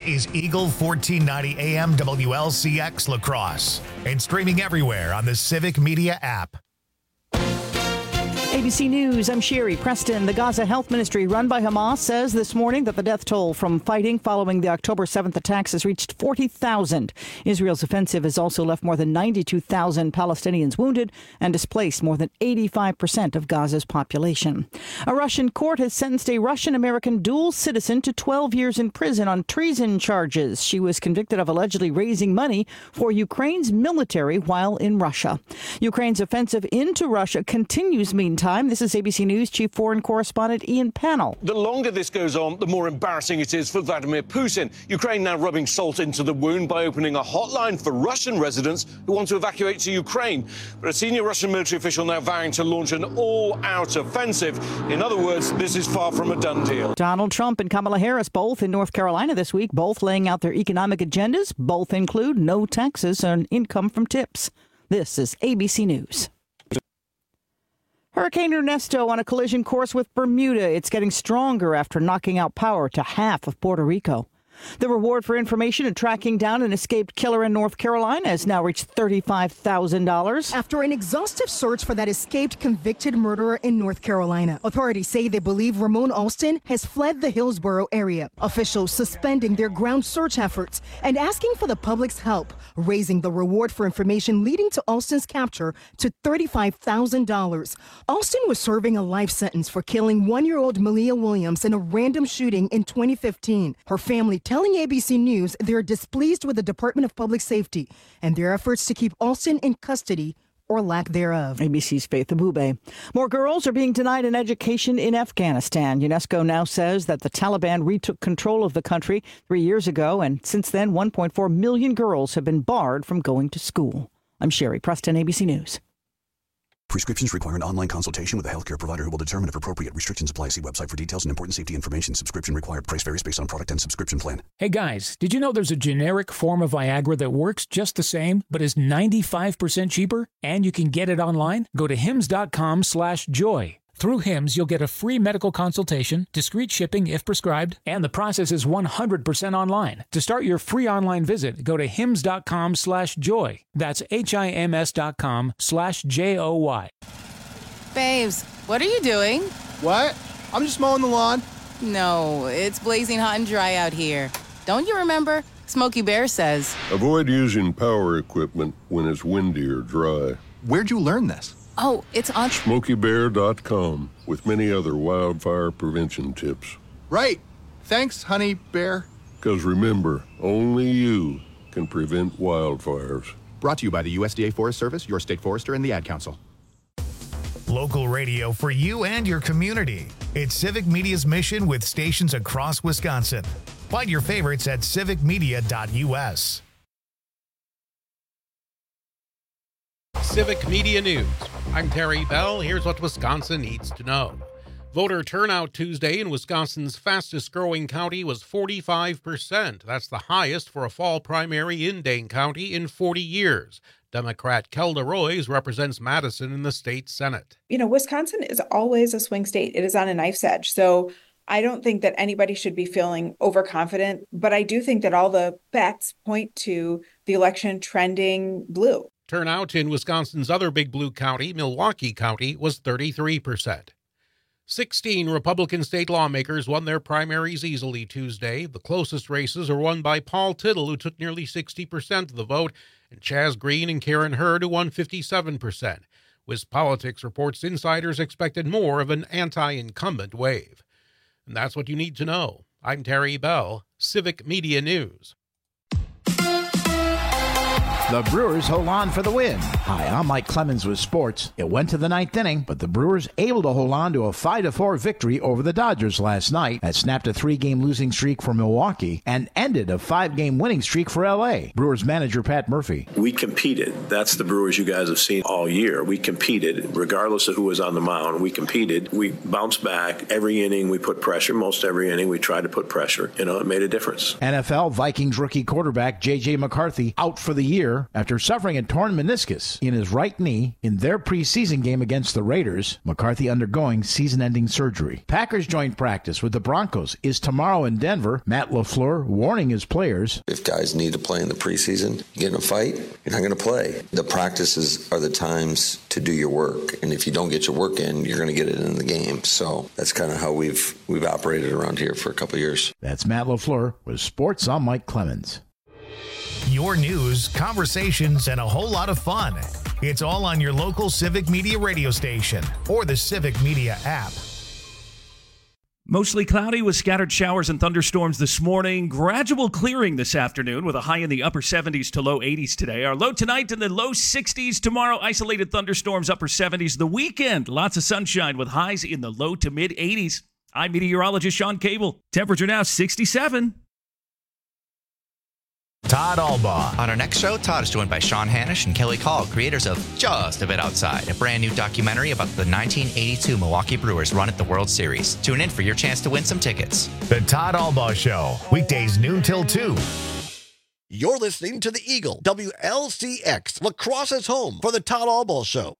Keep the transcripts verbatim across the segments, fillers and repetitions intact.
is Eagle fourteen ninety A M W L C X La Crosse and streaming everywhere on the Civic Media app. A B C News, I'm Sherry Preston. The Gaza Health Ministry, run by Hamas, says this morning that the death toll from fighting following the October seventh attacks has reached forty thousand. Israel's offensive has also left more than ninety-two thousand Palestinians wounded and displaced more than eighty-five percent of Gaza's population. A Russian court has sentenced a Russian-American dual citizen to twelve years in prison on treason charges. She was convicted of allegedly raising money for Ukraine's military while in Russia. Ukraine's offensive into Russia continues meantime. This is A B C News Chief Foreign Correspondent Ian Pannell. The longer this goes on, the more embarrassing it is for Vladimir Putin. Ukraine now rubbing salt into the wound by opening a hotline for Russian residents who want to evacuate to Ukraine. But a senior Russian military official now vowing to launch an all-out offensive. In other words, this is far from a done deal. Donald Trump and Kamala Harris both in North Carolina this week, both laying out their economic agendas. Both include no taxes on income from tips. This is A B C News. Hurricane Ernesto on a collision course with Bermuda. It's getting stronger after knocking out power to half of Puerto Rico. The reward for information and tracking down an escaped killer in North Carolina has now reached thirty-five thousand dollars. After an exhaustive search for that escaped convicted murderer in North Carolina, authorities say they believe Ramon Alston has fled the Hillsborough area. Officials suspending their ground search efforts and asking for the public's help, raising the reward for information leading to Alston's capture to thirty-five thousand dollars. Alston was serving a life sentence for killing one-year-old Malia Williams in a random shooting in twenty fifteen. Her family telling A B C News they're displeased with the Department of Public Safety and their efforts to keep Alston in custody or lack thereof. A B C's Faith Abube. More girls are being denied an education in Afghanistan. UNESCO now says that the Taliban retook control of the country three years ago, and since then, one point four million girls have been barred from going to school. I'm Sherry Preston, A B C News. Prescriptions require an online consultation with a healthcare provider who will determine if appropriate restrictions apply. See website for details and important safety information. Subscription required. Price varies based on product and subscription plan. Hey guys, did you know there's a generic form of Viagra that works just the same, but is ninety-five percent cheaper? And you can get it online? Go to hims.com slash joy. Through Hims, you'll get a free medical consultation, discreet shipping if prescribed, and the process is one hundred percent online. To start your free online visit, go to hims.com slash joy. That's H-I-M-S dot com slash J-O-Y. Babes, what are you doing? What? I'm just mowing the lawn. No, it's blazing hot and dry out here. Don't you remember? Smokey Bear says, avoid using power equipment when it's windy or dry. Where'd you learn this? Oh, it's on smokey bear dot com with many other wildfire prevention tips. Right. Thanks, honey bear. Because remember, only you can prevent wildfires. Brought to you by the U S D A Forest Service, your state forester, and the Ad Council. Local radio for you and your community. It's Civic Media's mission with stations across Wisconsin. Find your favorites at civic media dot U S. Civic Media News. I'm Terry Bell. Here's what Wisconsin needs to know. Voter turnout Tuesday in Wisconsin's fastest-growing county was forty-five percent. That's the highest for a fall primary in Dane County in forty years. Democrat Kelda Roys represents Madison in the state Senate. You know, Wisconsin is always a swing state. It is on a knife's edge. So I don't think that anybody should be feeling overconfident, but I do think that all the facts point to the election trending blue. Turnout in Wisconsin's other big blue county, Milwaukee County, was thirty-three percent. sixteen Republican state lawmakers won their primaries easily Tuesday. The closest races are won by Paul Tittle, who took nearly sixty percent of the vote, and Chaz Green and Karen Hurd, who won fifty-seven percent. WisPolitics reports insiders expected more of an anti-incumbent wave. And that's what you need to know. I'm Terry Bell, Civic Media News. The Brewers hold on for the win. Hi, I'm Mike Clemens with sports. It went to the ninth inning, but the Brewers able to hold on to a five to four victory over the Dodgers last night that snapped a three-game losing streak for Milwaukee and ended a five-game winning streak for L A. Brewers manager Pat Murphy. We competed. That's the Brewers you guys have seen all year. We competed, regardless of who was on the mound. We competed. We bounced back. Every inning we put pressure. Most every inning we tried to put pressure. You know, it made a difference. N F L Vikings rookie quarterback J J McCarthy out for the year LaFleur after suffering a torn meniscus in his right knee in their preseason game against the Raiders. McCarthy undergoing season-ending surgery. Packers joint practice with the Broncos is tomorrow in Denver. Matt LaFleur warning his players. If guys need to play in the preseason, you get in a fight, you're not going to play. The practices are the times to do your work. And if you don't get your work in, you're going to get it in the game. So that's kind of how we've we've operated around here for a couple of years. That's Matt LaFleur with Sports. I'm Mike Clemens. Your news, conversations, and a whole lot of fun. It's all on your local Civic Media radio station or the Civic Media app. Mostly cloudy with scattered showers and thunderstorms this morning. Gradual clearing this afternoon with a high in the upper seventies to low eighties today. Our low tonight in the low sixties. Tomorrow, isolated thunderstorms, upper seventies. The weekend, lots of sunshine with highs in the low to mid eighties. I'm meteorologist Sean Cable. Temperature now sixty-seven. Todd Albaugh. On our next show, Todd is joined by Sean Hanisch and Kelly Call, creators of Just a Bit Outside, a brand new documentary about the nineteen eighty-two Milwaukee Brewers run at the World Series. Tune in for your chance to win some tickets. The Todd Albaugh Show, weekdays noon till two. You're listening to the Eagle, W L C X, La Crosse's home for the Todd Albaugh Show.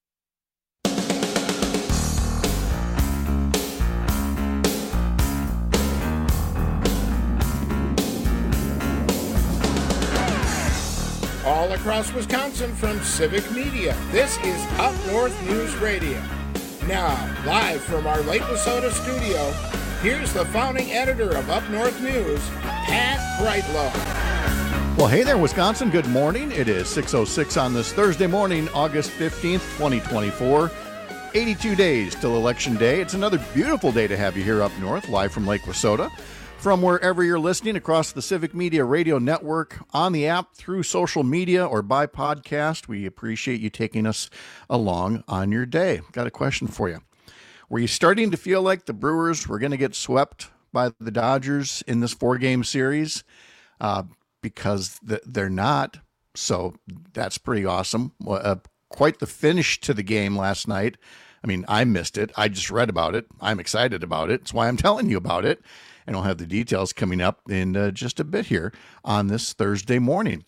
All across Wisconsin from Civic Media, this is Up North News Radio. Now, live from our Lake Wissota studio, here's the founding editor of Up North News, Pat Brightlow. Well, hey there, Wisconsin. Good morning. It is six oh six on this Thursday morning, August fifteenth, twenty twenty-four. eighty-two days till Election Day. It's another beautiful day to have you here up north, live from Lake Wissota. From wherever you're listening across the Civic Media Radio Network, on the app, through social media, or by podcast, we appreciate you taking us along on your day. Got a question for you. Were you starting to feel like the Brewers were going to get swept by the Dodgers in this four-game series? Uh, because th- they're not, so that's pretty awesome. Uh, quite the finish to the game last night. I mean, I missed it. I just read about it. I'm excited about it. That's why I'm telling you about it. And I'll have the details coming up in uh, just a bit here on this Thursday morning.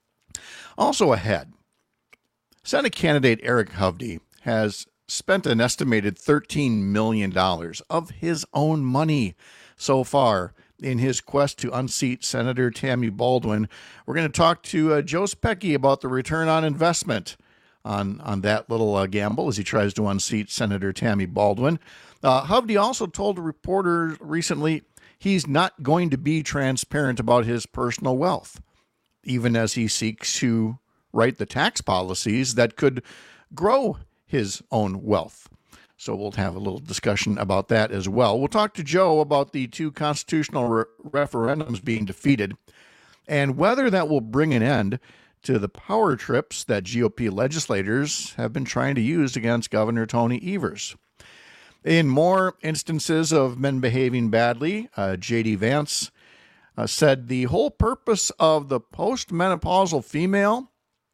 Also ahead, Senate candidate Eric Hovde has spent an estimated thirteen million dollars of his own money so far in his quest to unseat Senator Tammy Baldwin. We're going to talk to uh, Joe Specky about the return on investment on, on that little uh, gamble as he tries to unseat Senator Tammy Baldwin. Uh, Hovde also told a reporter recently he's not going to be transparent about his personal wealth, even as he seeks to write the tax policies that could grow his own wealth. So we'll have a little discussion about that as well. We'll talk to Joe about the two constitutional re- referendums being defeated and whether that will bring an end to the power trips that G O P legislators have been trying to use against Governor Tony Evers. In more instances of men behaving badly, uh, J D Vance uh, said the whole purpose of the postmenopausal female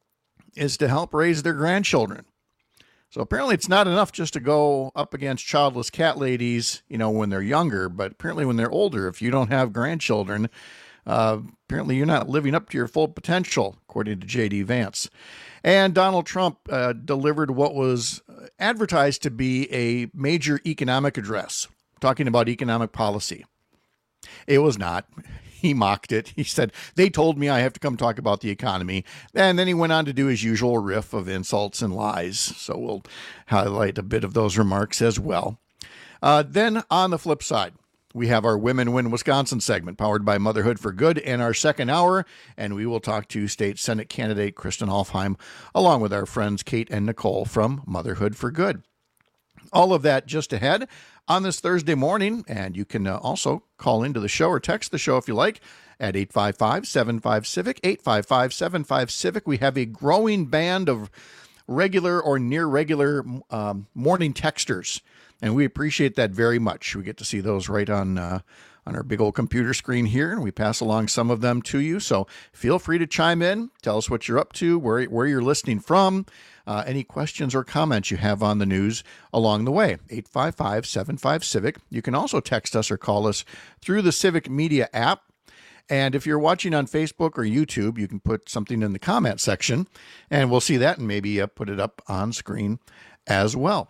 is to help raise their grandchildren. So apparently it's not enough just to go up against childless cat ladies, you know, when they're younger, but apparently when they're older, if you don't have grandchildren, uh, apparently you're not living up to your full potential, according to J D Vance. And Donald Trump uh, delivered what was advertised to be a major economic address, talking about economic policy. It was not. He mocked it. He said, they told me I have to come talk about the economy. And then he went on to do his usual riff of insults and lies. So we'll highlight a bit of those remarks as well. Uh, then on the flip side, we have our Women Win Wisconsin segment powered by Motherhood for Good in our second hour, and we will talk to State Senate candidate Kristen Hofheim, along with our friends Kate and Nicole from Motherhood for Good. All of that just ahead on this Thursday morning, and you can uh, also call into the show or text the show if you like at eight five five, seven five, CIVIC, eight five five, seven five, CIVIC. We have a growing band of regular or near regular um, morning texters, and we appreciate that very much. We get to see those right on uh, on our big old computer screen here, and we pass along some of them to you. So feel free to chime in, tell us what you're up to, where where you're listening from, uh, any questions or comments you have on the news along the way. eight five five, seven five, CIVIC. You can also text us or call us through the Civic Media app. And if you're watching on Facebook or YouTube, you can put something in the comment section, and we'll see that and maybe uh, put it up on screen as well.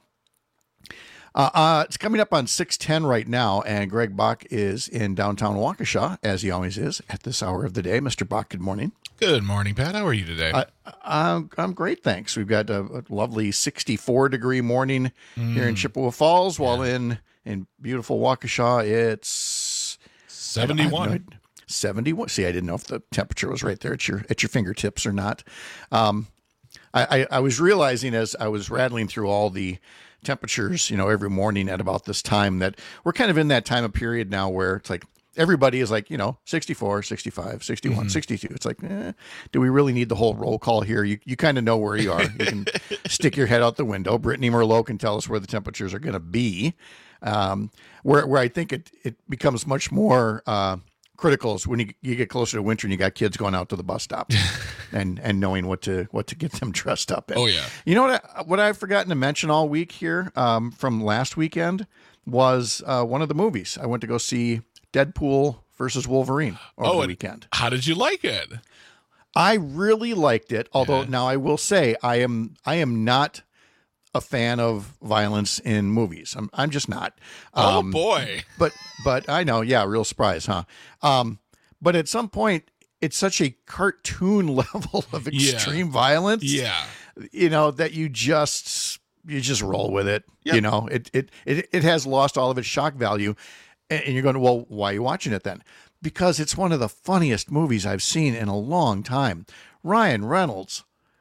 Uh, uh, it's coming up on six ten right now, and Greg Bach is in downtown Waukesha, as he always is, at this hour of the day. Mister Bach, good morning. Good morning, Pat. How are you today? Uh, I'm, I'm great, thanks. We've got a, a lovely sixty-four degree morning mm. here in Chippewa Falls, while yeah. in, in beautiful Waukesha, it's seventy-one. seventy-one. See, I didn't know if the temperature was right there at your at your fingertips or not. Um, I, I, I was realizing as I was rattling through all the temperatures, you know, every morning at about this time, that we're kind of in that time of period now where it's like everybody is like, you know, sixty-four, sixty-five, sixty-one, mm-hmm. sixty-two. It's like, eh, do we really need the whole roll call here? You you kind of know where you are. You can stick your head out the window. Brittany Merlot can tell us where the temperatures are going to be. Um, where where I think it, it becomes much more uh, critical is when you, you get closer to winter and you got kids going out to the bus stop and, and knowing what to what to get them dressed up in. Oh, yeah. You know what I, what I've forgotten to mention all week here um, from last weekend was uh, one of the movies. I went to go see Deadpool versus Wolverine over oh, the weekend. How did you like it? I really liked it. Although yeah. now I will say I am I am not a fan of violence in movies. I'm I'm just not. Oh um, boy. But but I know, yeah, real surprise, huh? Um, but at some point it's such a cartoon level of extreme yeah. violence. Yeah. You know, that you just you just roll with it. Yep. You know, it it it it has lost all of its shock value. And you're going, well, why are you watching it then? Because it's one of the funniest movies I've seen in a long time. Ryan Reynolds,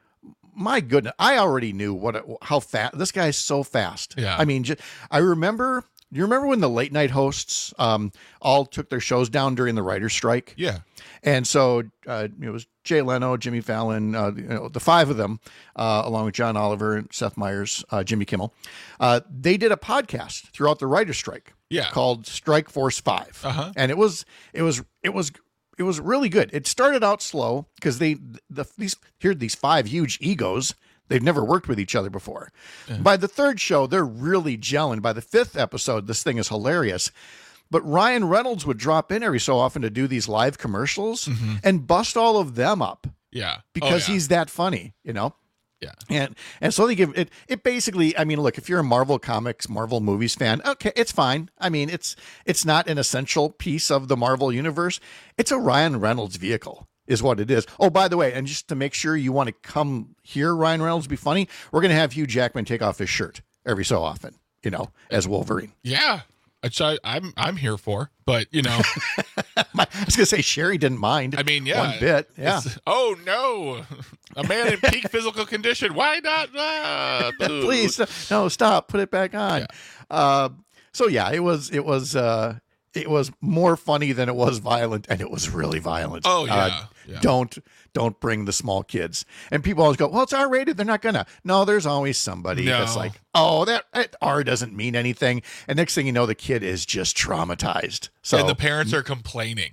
my goodness, I already knew what how fast this guy's so fast. Yeah. I mean, just, I remember. You remember when the late night hosts um, all took their shows down during the writer's strike? Yeah. And so uh, it was Jay Leno, Jimmy Fallon, uh, you know, the five of them, uh, along with John Oliver, Seth Meyers, uh, Jimmy Kimmel. Uh, they did a podcast throughout the writer's strike. Yeah. Called Strike Force Five. Uh-huh. And it was it was it was it was really good. It started out slow because they the these here are these five huge egos. They've never worked with each other before. Yeah. By the third show, they're really gelling. By the fifth episode, this thing is hilarious. But Ryan Reynolds would drop in every so often to do these live commercials mm-hmm. and bust all of them up. Yeah. Because oh, yeah. he's that funny, you know? Yeah. And and so they give it, it basically, I mean, look, if you're a Marvel Comics, Marvel movies fan, okay, it's fine. I mean, it's it's not an essential piece of the Marvel universe. It's a Ryan Reynolds vehicle. Is what it is. Oh, by the way, and just to make sure you want to come hear Ryan Reynolds be funny, we're going to have Hugh Jackman take off his shirt every so often, you know, as Wolverine. Yeah, which I, I'm I'm here for, but you know, My, I was going to say Sherry didn't mind. I mean, yeah, one bit. Yeah. Oh no, a man in peak physical condition. Why not? Ah, Please, no, stop. Put it back on. Yeah. Uh, so yeah, it was it was. Uh, It was more funny than it was violent, and it was really violent. Oh, yeah. Uh, yeah. Don't don't bring the small kids. And people always go, well, it's R rated. They're not going to. No, there's always somebody no. that's like, oh, that, that R doesn't mean anything. And next thing you know, the kid is just traumatized. So and the parents are complaining.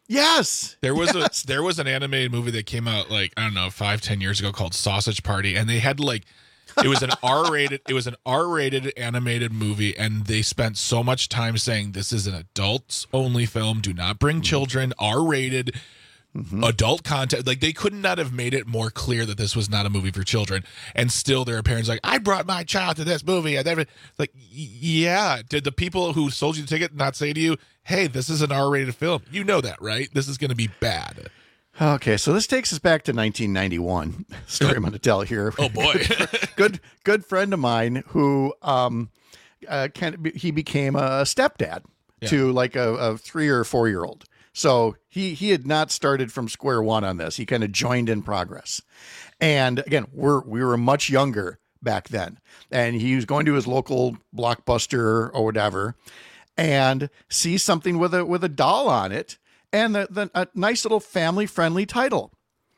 Yes. There was yes. a there was an animated movie that came out like, I don't know, five, ten years ago called Sausage Party. And they had like, it was an R-rated, it was an R-rated animated movie, and they spent so much time saying this is an adults-only film. Do not bring children. R-rated, mm-hmm. adult content. Like they could not have made it more clear that this was not a movie for children. And still, there are parents like, I brought my child to this movie, and they're like, yeah. Did the people who sold you the ticket not say to you, "Hey, this is an R-rated film"? You know that, right? This is going to be bad. Okay, so this takes us back to nineteen ninety-one. Story I'm going to tell here. Oh boy, good good friend of mine who um, uh, can he became a stepdad yeah. to like a, a three or four year old. So he he had not started from square one on this. He kind of joined in progress. And again, we're we were much younger back then, and he was going to his local Blockbuster or whatever, and sees something with a with a doll on it. And the, the, a nice little family-friendly title.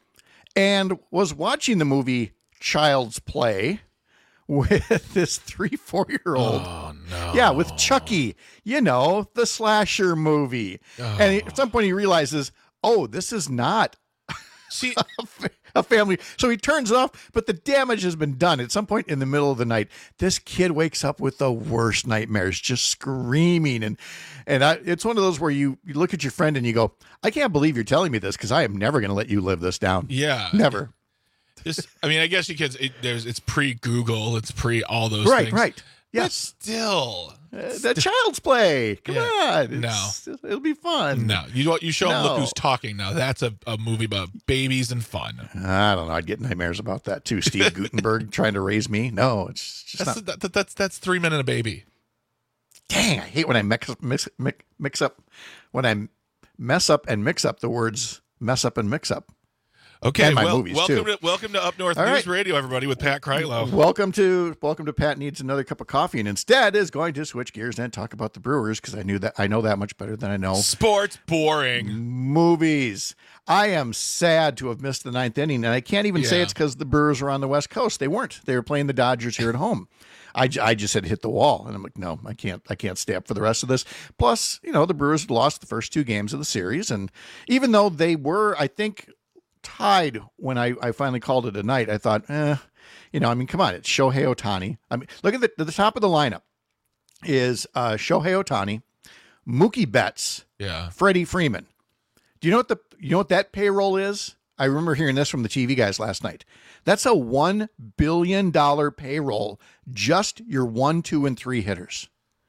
And was watching the movie Child's Play with this three, four-year-old. Oh, no. Yeah, with Chucky, you know, the slasher movie. Oh. And he, at some point he realizes, oh, this is not See, A family. So he turns it off, but the damage has been done. At some point in the middle of the night, this kid wakes up with the worst nightmares, just screaming. And and I, it's one of those where you, you look at your friend and you go, I can't believe you're telling me this because I am never going to let you live this down. Yeah. Never. Just, I mean, I guess you kids, it, there's, it's pre-Google. It's pre all those right, things. Right, right. Yes. But still. Uh, the child's play. Come Yeah. on. No. It's, it'll be fun. No. You you show them, No. look who's talking now. That's a, a movie about babies and fun. I don't know. I'd get nightmares about that too. Steve Gutenberg trying to raise me. No, it's just That's, not. that, that, that's, that's three men and a baby. Dang, I hate when I mix, mix, mix, mix up, when I mess up and mix up the words mess up and mix up. Okay, and my well, movies welcome too. to welcome to Up North All News right. Radio, everybody, with Pat Kreitlow. Welcome to welcome to Pat Needs Another Cup of Coffee, and instead is going to switch gears and talk about the Brewers because I knew that I know that much better than I know Sports boring. Movies. I am sad to have missed the ninth inning, and I can't even say Yeah. it's because the Brewers were on the West Coast. They weren't. They were playing the Dodgers here at home. I, j- I just had hit the wall, and I'm like, no, I can't. I can't stay up for the rest of this. Plus, you know, the Brewers had lost the first two games of the series, and even though they were, I think, tied when I, I finally called it a night, I thought, eh, you know, I mean, come on, it's Shohei Ohtani. I mean, look at the, the top of the lineup is uh, Shohei Ohtani, Mookie Betts, Yeah. Freddie Freeman. Do you know what the you know what that payroll is? I remember hearing this from the T V guys last night. That's a one billion dollar payroll, just your one, two, and three hitters.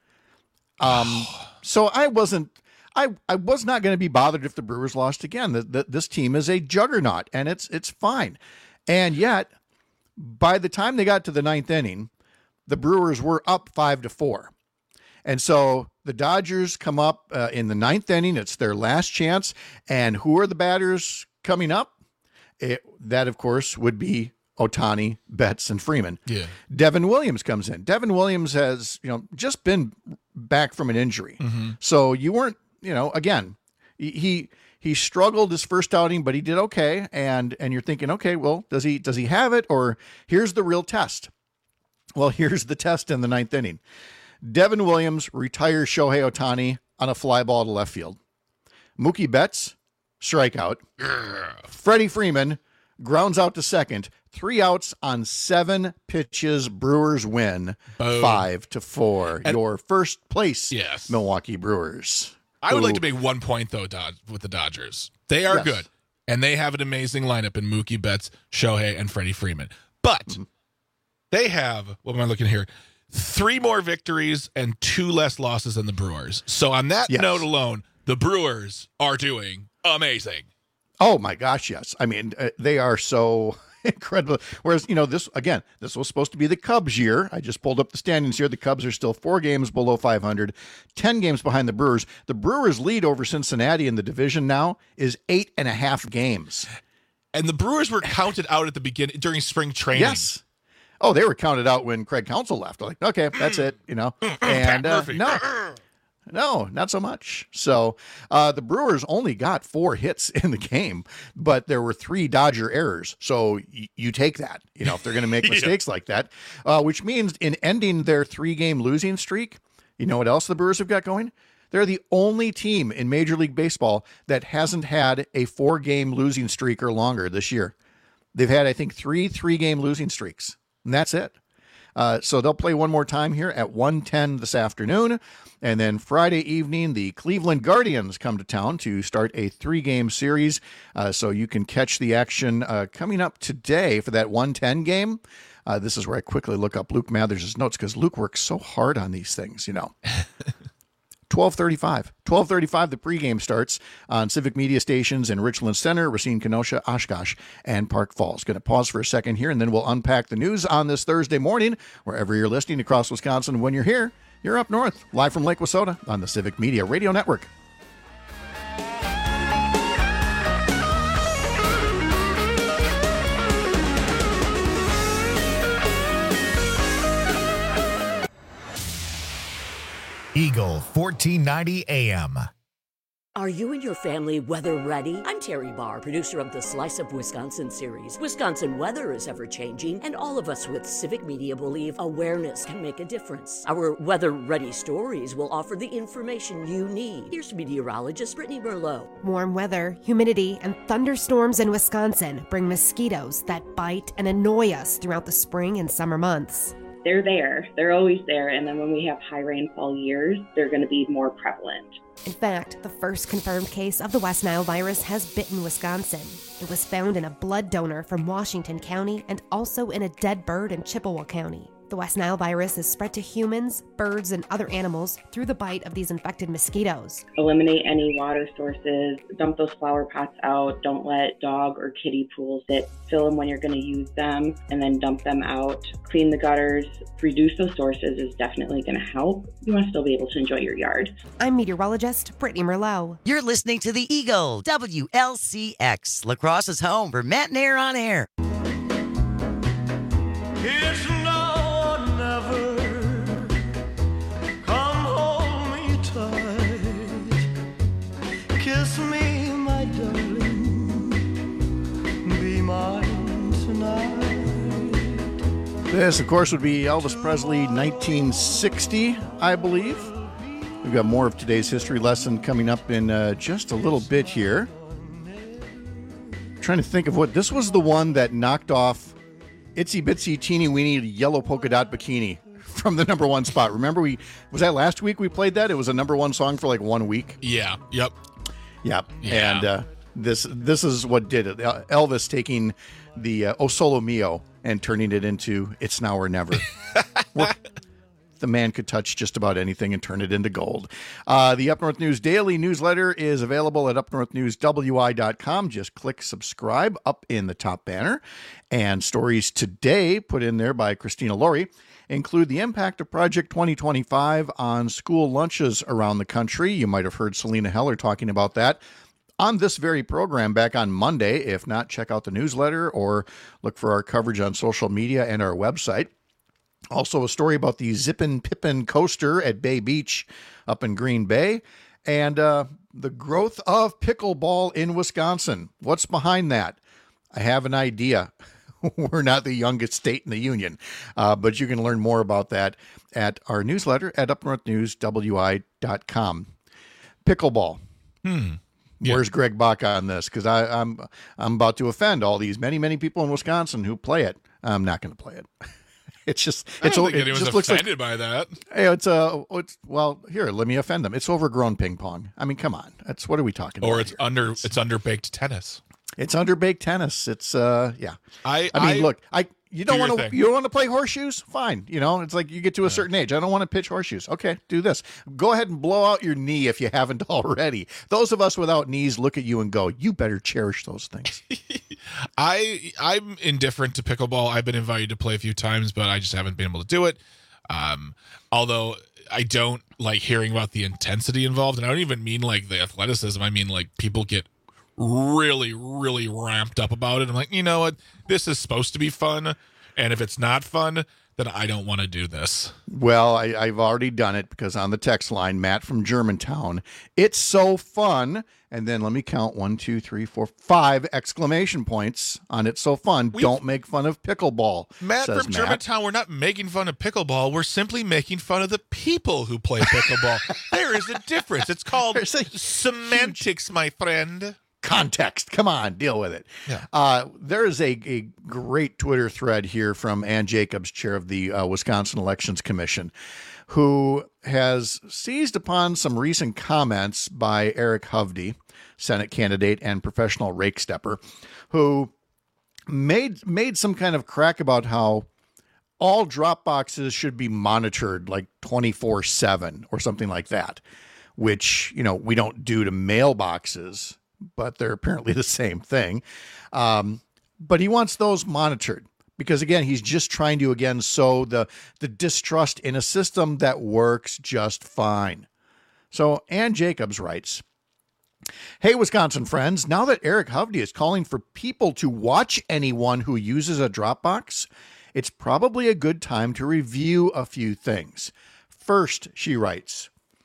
Um, so I wasn't. I, I was not going to be bothered if the Brewers lost again. The, the, this team is a juggernaut, and it's it's fine. And yet, by the time they got to the ninth inning, the Brewers were up five to four. And so the Dodgers come up uh, in the ninth inning. It's their last chance. And who are the batters coming up? It, that, of course, would be Ohtani, Betts, and Freeman. Yeah. Devin Williams comes in. Devin Williams has, you know, just been back from an injury. Mm-hmm. So you weren't, you know, again, he he struggled his first outing, but he did okay. And and you're thinking, okay, well, does he does he have it? Or here's the real test. Well, here's the test in the ninth inning. Devin Williams retires Shohei Ohtani on a fly ball to left field. Mookie Betts, strikeout. Freddie Freeman grounds out to second. Three outs on seven pitches. Brewers win Boom. five to four. And- Your first place, Yes. Milwaukee Brewers. I would like Ooh. to make one point, though, Dod- with the Dodgers. They are Yes. good, and they have an amazing lineup in Mookie Betts, Shohei, and Freddie Freeman. But Mm-hmm. they have, what am I looking here? Three more victories and two less losses than the Brewers. So on that Yes. note alone, the Brewers are doing amazing. Oh my gosh, yes. I mean, uh, they are so incredible. Whereas, you know, this, again, this was supposed to be the Cubs year. I just pulled up the standings here. The Cubs are still four games below five hundred, ten games behind the Brewers. The Brewers' lead over Cincinnati in the division now is eight and a half games. And the Brewers were counted out at the beginning during spring training. Yes. Oh, they were counted out when Craig Counsell left. Like, okay, that's it, you know. And uh, Murphy. no, no, not so much. So uh, the Brewers only got four hits in the game, but there were three Dodger errors. So y- you take that, you know, if they're going to make Yeah. mistakes like that, uh, which means in ending their three-game losing streak, you know what else the Brewers have got going? They're the only team in Major League Baseball that hasn't had a four-game losing streak or longer this year. They've had, I think, three three-game losing streaks. And that's it. Uh, so they'll play one more time here at one ten this afternoon. And then Friday evening, the Cleveland Guardians come to town to start a three-game series. Uh, so you can catch the action uh, coming up today for that one ten game. Uh, this is where I quickly look up Luke Mathers' notes because Luke works so hard on these things, you know. twelve thirty-five. twelve thirty-five, the pregame starts on Civic Media Stations in Richland Center, Racine, Kenosha, Oshkosh, and Park Falls. Going to pause for a second here, and then we'll unpack the news on this Thursday morning, wherever you're listening across Wisconsin. When you're here, you're up north, live from Lake Wissota on the Civic Media Radio Network. Eagle fourteen ninety A M. Are you and your family weather ready? I'm Terry Barr, producer of the Slice of Wisconsin series. Wisconsin weather is ever-changing, and all of us with Civic Media believe awareness can make a difference. Our weather-ready stories will offer the information you need. Here's meteorologist Brittany Merlot. Warm weather, humidity, and thunderstorms in Wisconsin bring mosquitoes that bite and annoy us throughout the spring and summer months. They're there. They're always there. And then when we have high rainfall years, they're going to be more prevalent. In fact, the first confirmed case of the West Nile virus has bitten Wisconsin. It was found in a blood donor from Washington County and also in a dead bird in Chippewa County. The West Nile virus is spread to humans, birds, and other animals through the bite of these infected mosquitoes. Eliminate any water sources, dump those flower pots out, don't let dog or kiddie pools sit, fill them when you're going to use them, and then dump them out. Clean the gutters, reduce those sources is definitely going to help. You want to still be able to enjoy your yard. I'm meteorologist Brittany Merlot. You're listening to the Eagle, W L C X, La Crosse's home for Matt and Air on Air. It's now or never. Come hold me tight. Kiss me, my darling. Be mine tonight. This, of course, would be Elvis Presley, nineteen sixty, I believe. We've got more of today's history lesson coming up in uh, just a little bit here. Trying to think of what this was, the one that knocked off Itsy Bitsy Teeny Weeny Yellow Polka Dot Bikini from the number one spot. Remember, we was that last week we played that? It was a number one song for like one week. Yeah. Yep. Yep. Yeah. And uh, this this is what did it. Elvis taking the uh, O Solo Mio and turning it into It's Now or Never. The man could touch just about anything and turn it into gold. Uh, the Up North News Daily newsletter is available at up north news w i dot com. Just click subscribe up in the top banner. And stories today put in there by Christina Laurie include the impact of Project twenty twenty-five on school lunches around the country. You might have heard Selena Heller talking about that on this very program back on Monday. If not, check out the newsletter or look for our coverage on social media and our website. Also, a story about the Zippin' Pippin coaster at Bay Beach up in Green Bay, and uh, the growth of pickleball in Wisconsin. What's behind that? I have an idea. We're not the youngest state in the union, uh, but you can learn more about that at our newsletter at up north news w i dot com. Pickleball. Hmm. Yeah. Where's Greg Bach on this? Because I'm I'm about to offend all these many many people in Wisconsin who play it. I'm not going to play it. It's just, I it's, don't think it anyone's just looks offended like, by that. Hey, it's uh, it's well, here, let me offend them. It's overgrown ping pong. I mean, come on. That's what are we talking Or about? it's here? under, it's underbaked tennis. It's underbaked tennis. It's uh, yeah. I, I mean, I, look, I you don't do your want to thing. you don't want to play horseshoes? Fine. You know, it's like you get to a certain age. I don't want to pitch horseshoes. Okay, do this. Go ahead and blow out your knee if you haven't already. Those of us without knees look at you and go, you better cherish those things. I I'm indifferent to pickleball. I've been invited to play a few times, but I just haven't been able to do it. Um, although I don't like hearing about the intensity involved, and I don't even mean like the athleticism. I mean like people get really, really ramped up about it. I'm like, you know what? This is supposed to be fun, and if it's not fun, then I don't want to do this. Well, I, I've already done it because on the text line, Matt from Germantown, it's so fun. And then let me count one, two, three, four, five exclamation points on it's so fun. We've, don't make fun of pickleball. Matt says from Matt. Germantown, we're not making fun of pickleball. We're simply making fun of the people who play pickleball. There is a difference. It's called semantics, my friend. Context. Come on, deal with it. Yeah. Uh, there is a, a great Twitter thread here from Ann Jacobs, chair of the uh, Wisconsin Elections Commission, who has seized upon some recent comments by Eric Hovde, Senate candidate and professional rake stepper, who made made some kind of crack about how all drop boxes should be monitored like twenty-four seven or something like that, which, you know, we don't do to mailboxes, but they're apparently the same thing. Um, but he wants those monitored because, again, he's just trying to, again, sow the, the distrust in a system that works just fine. So Ann Jacobs writes, "Hey, Wisconsin friends, now that Eric Hovde is calling for people to watch anyone who uses a Dropbox, it's probably a good time to review a few things. First," she writes,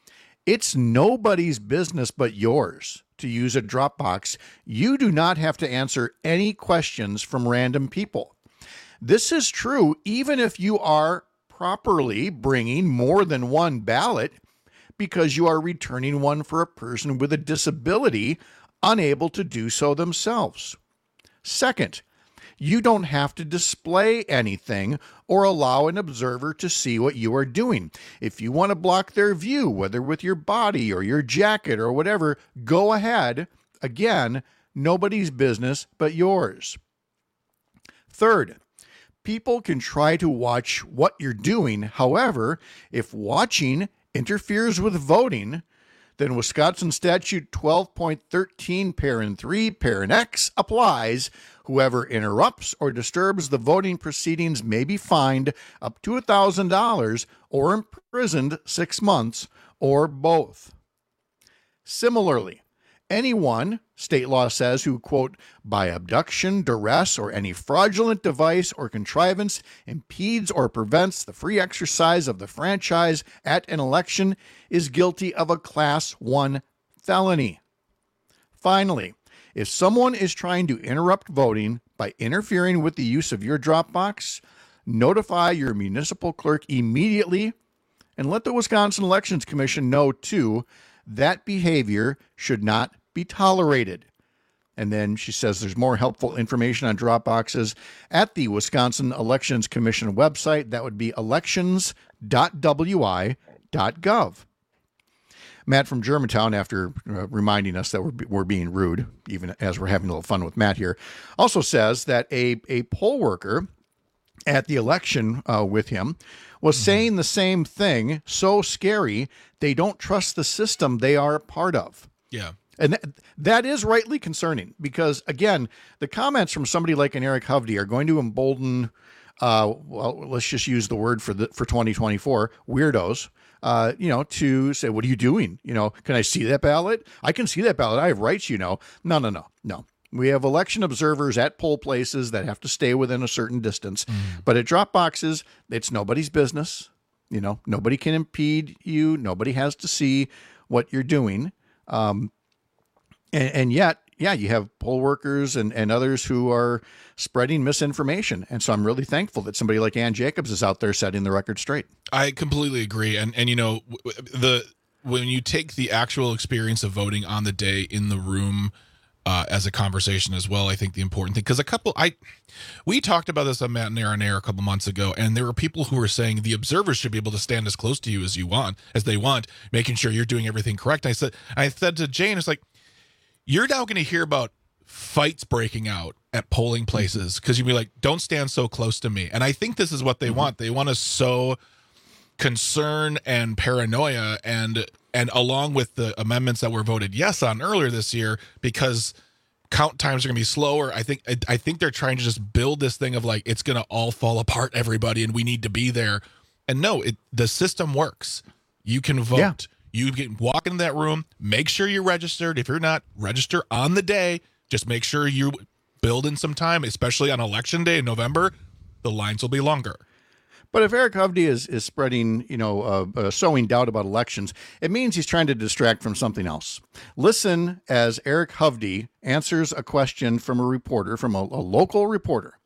It's nobody's business but yours to use a drop box. You do not have to answer any questions from random people. This is true even if you are properly bringing more than one ballot, because you are returning one for a person with a disability unable to do so themselves. Second, you don't have to display anything or allow an observer to see what you are doing. If you want to block their view, whether with your body or your jacket or whatever, go ahead. Again, nobody's business but yours. Third, people can try to watch what you're doing. However, if watching interferes with voting, then Wisconsin Statute twelve point thirteen, Parent three, Parent X applies. Whoever interrupts or disturbs the voting proceedings may be fined up to one thousand dollars or imprisoned six months, or both. Similarly, anyone, state law says, who, quote, by abduction, duress, or any fraudulent device or contrivance impedes or prevents the free exercise of the franchise at an election is guilty of a Class one felony. Finally, if someone is trying to interrupt voting by interfering with the use of your drop box, notify your municipal clerk immediately and let the Wisconsin Elections Commission know, too, that behavior should not be tolerated. And then she says there's more helpful information on drop boxes at the Wisconsin Elections Commission website. That would be elections dot w i dot gov. Matt from Germantown, after uh, reminding us that we're, we're being rude, even as we're having a little fun with Matt here, also says that a, a poll worker at the election uh, with him was mm-hmm. saying the same thing. So scary, they don't trust the system they are a part of. Yeah. And that, that is rightly concerning because, again, the comments from somebody like an Eric Hovde are going to embolden, uh, well, let's just use the word for the for twenty twenty-four, weirdos, uh, you know, to say, what are you doing? You know, can I see that ballot? I can see that ballot. I have rights, you know. No, no, no, no. We have election observers at poll places that have to stay within a certain distance. Mm. But at drop boxes, it's nobody's business. You know, nobody can impede you. Nobody has to see what you're doing. Um, and, and yet, yeah, you have poll workers and, and others who are spreading misinformation. And so I'm really thankful that somebody like Ann Jacobs is out there setting the record straight. I completely agree. And, and you know, the when you take the actual experience of voting on the day in the room uh, as a conversation as well, I think the important thing, because a couple, I, we talked about this on Matt and Air on Air a couple months ago, and there were people who were saying the observers should be able to stand as close to you as you want, as they want, making sure you're doing everything correct. I said, I said to Jane, it's like, you're now going to hear about fights breaking out at polling places because you'll be like, don't stand so close to me. And I think this is what they mm-hmm. want. They want to sow concern and paranoia, and and along with the amendments that were voted yes on earlier this year, because count times are going to be slower. I think I think they're trying to just build this thing of like, it's going to all fall apart, everybody, and we need to be there. And no, it the system works. You can vote. Yeah. You can walk into that room, make sure you're registered. If you're not, register on the day. Just make sure you build in some time, especially on election day in November. The lines will be longer. But if Eric Hovde is, is spreading, you know, uh, uh, sowing doubt about elections, it means he's trying to distract from something else. Listen as Eric Hovde answers a question from a reporter, from a, a local reporter,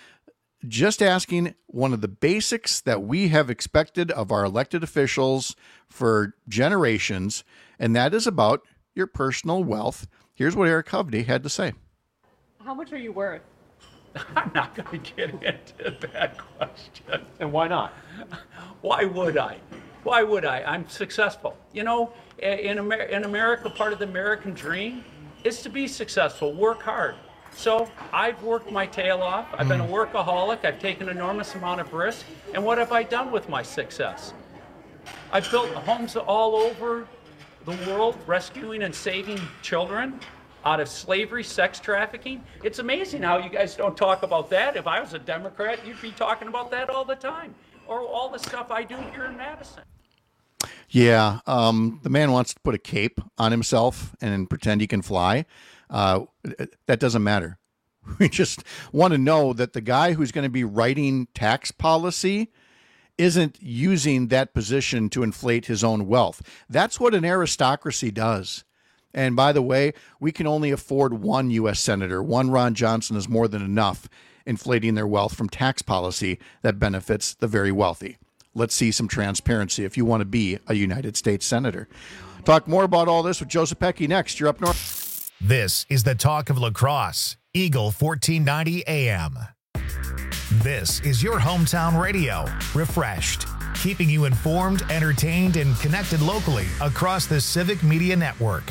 just asking one of the basics that we have expected of our elected officials for generations, and that is about your personal wealth. Here's what Eric Hovde had to say. How much are you worth? I'm not going to get into that question. And why not? Why would I? Why would I? I'm successful. You know, in, Amer- in America, part of the American dream is to be successful, work hard. So I've worked my tail off. I've been a workaholic. I've taken an enormous amount of risk. And what have I done with my success? I've built homes all over the world, rescuing and saving children out of slavery, sex trafficking. It's amazing how you guys don't talk about that. If I was a Democrat, you'd be talking about that all the time. Or all the stuff I do here in Madison. Yeah, um, the man wants to put a cape on himself and pretend he can fly. Uh, that doesn't matter. We just want to know that the guy who's going to be writing tax policy isn't using that position to inflate his own wealth. That's what an aristocracy does. And by the way, we can only afford one U S senator. One Ron Johnson is more than enough, inflating their wealth from tax policy that benefits the very wealthy. Let's see some transparency if you want to be a United States senator. Talk more about all this with Joseph Pecky next. You're up north. This is the talk of lacrosse. Eagle fourteen ninety A M. This is your hometown radio. Refreshed, keeping you informed, entertained, and connected locally across the Civic Media Network.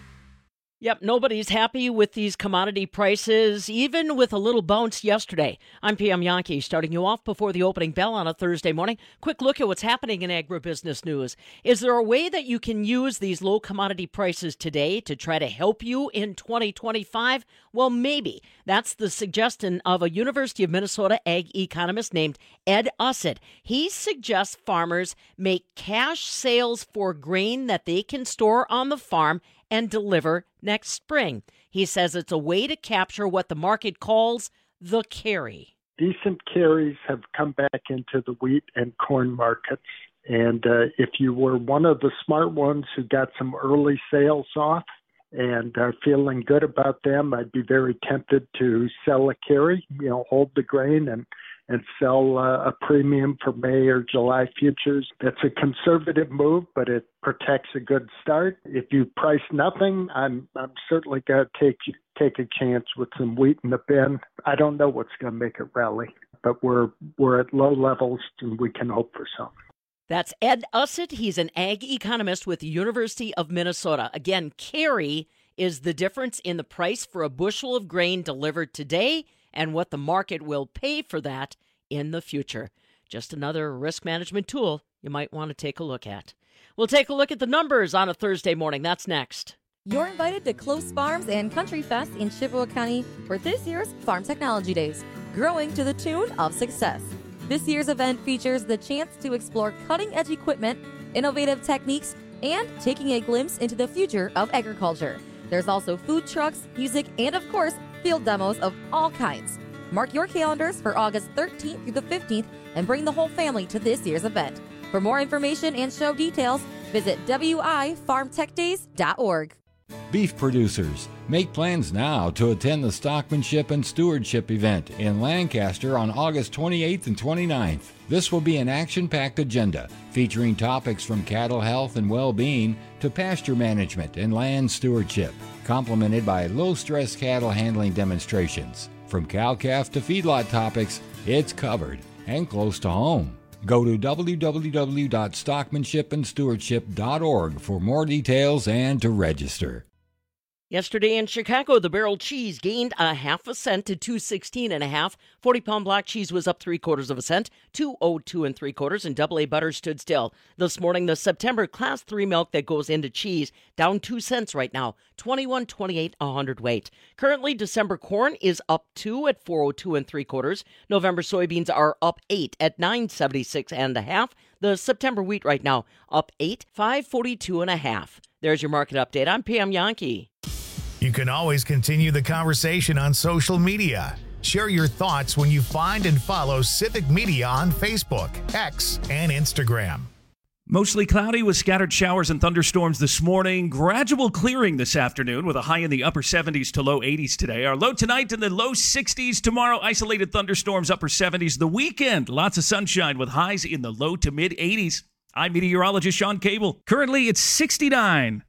Yep, nobody's happy with these commodity prices, even with a little bounce yesterday. I'm P M Yankee, starting you off before the opening bell on a Thursday morning. Quick look at what's happening in agribusiness news. Is there a way that you can use these low commodity prices today to try to help you in twenty twenty-five? Well, maybe. That's the suggestion of a University of Minnesota ag economist named Ed Usset. He suggests farmers make cash sales for grain that they can store on the farm and deliver next spring. He says it's a way to capture what the market calls the carry. Decent carries have come back into the wheat and corn markets. And uh, if you were one of the smart ones who got some early sales off and are feeling good about them, I'd be very tempted to sell a carry, you know, hold the grain and and sell uh, a premium for May or July futures. That's a conservative move, but it protects a good start. If you price nothing, I'm I'm certainly going to take take a chance with some wheat in the bin. I don't know what's going to make it rally, but we're we're at low levels and we can hope for some. That's Ed Usset. He's an ag economist with the University of Minnesota. Again, carry is the difference in the price for a bushel of grain delivered today and what the market will pay for that in the future. Just another risk management tool you might want to take a look at. We'll take a look at the numbers on a Thursday morning. That's next. You're invited to Close Farms and Country Fest in Chippewa County for this year's Farm Technology Days, growing to the tune of success. This year's event features the chance to explore cutting-edge equipment, innovative techniques, and taking a glimpse into the future of agriculture. There's also food trucks, music, and of course, field demos of all kinds. Mark your calendars for August thirteenth through the fifteenth and bring the whole family to this year's event. For more information and show details, visit w i farm tech days dot org. Beef producers, make plans now to attend the Stockmanship and Stewardship event in Lancaster on August twenty-eighth and twenty-ninth. This will be an action-packed agenda featuring topics from cattle health and well-being to pasture management and land stewardship, complemented by low-stress cattle handling demonstrations. From cow-calf to feedlot topics, it's covered and close to home. Go to w w w dot stockmanship and stewardship dot org for more details and to register. Yesterday in Chicago, the barrel cheese gained a half a cent to two sixteen and a half. forty pound block cheese was up three quarters of a cent, two oh two and three quarters, and double A butter stood still. This morning, the September class three milk that goes into cheese down two cents right now, twenty-one twenty-eight a hundredweight. Currently, December corn is up two at four oh two and three quarters. November soybeans are up eight at nine seventy-six and a half. The September wheat right now up eight, five forty-two and a half. There's your market update. I'm P M Yankee. You can always continue the conversation on social media. Share your thoughts when you find and follow Civic Media on Facebook, X, and Instagram. Mostly cloudy with scattered showers and thunderstorms this morning. Gradual clearing this afternoon with a high in the upper seventies to low eighties today. Our low tonight in the low sixties. Tomorrow, isolated thunderstorms, upper seventies. The weekend, lots of sunshine with highs in the low to mid eighties. I'm meteorologist Sean Cable. Currently, it's sixty-nine.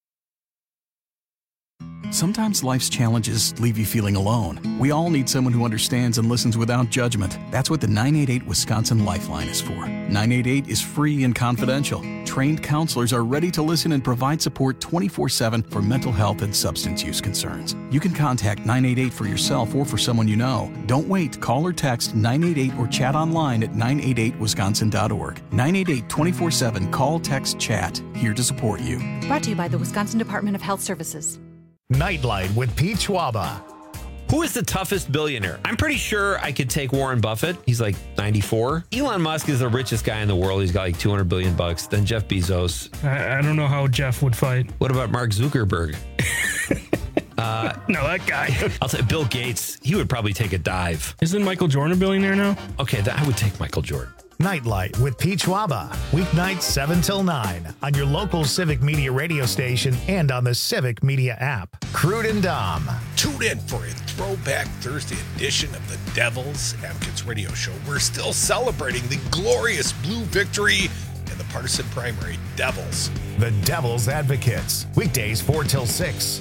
Sometimes life's challenges leave you feeling alone. We all need someone who understands and listens without judgment. That's what the nine eight eight Wisconsin Lifeline is for. nine eight eight is free and confidential. Trained counselors are ready to listen and provide support twenty-four seven for mental health and substance use concerns. You can contact nine eight eight for yourself or for someone you know. Don't wait. Call or text nine eight eight or chat online at nine eight eight wisconsin dot org. nine eight eight twenty-four seven Call, Text, Chat. Here to support you. Brought to you by the Wisconsin Department of Health Services. Nightlight with Pete Schwaba. Who is the toughest billionaire? I'm pretty sure I could take Warren Buffett. He's like ninety-four. Elon Musk is the richest guy in the world. He's got like two hundred billion bucks. Then Jeff Bezos. I, I don't know how Jeff would fight. What about Mark Zuckerberg? uh, no, that guy. I'll say Bill Gates. He would probably take a dive. Isn't Michael Jordan a billionaire now? Okay, that, I would take Michael Jordan. Nightlight with Peach Waba, weeknights seven till nine on your local Civic Media radio station and on the Civic Media app. Crude and Dom. Tune in for a Throwback Thursday edition of the Devil's Advocates radio show. We're still celebrating the glorious blue victory in the partisan primary. Devils. The Devil's Advocates, weekdays four till six.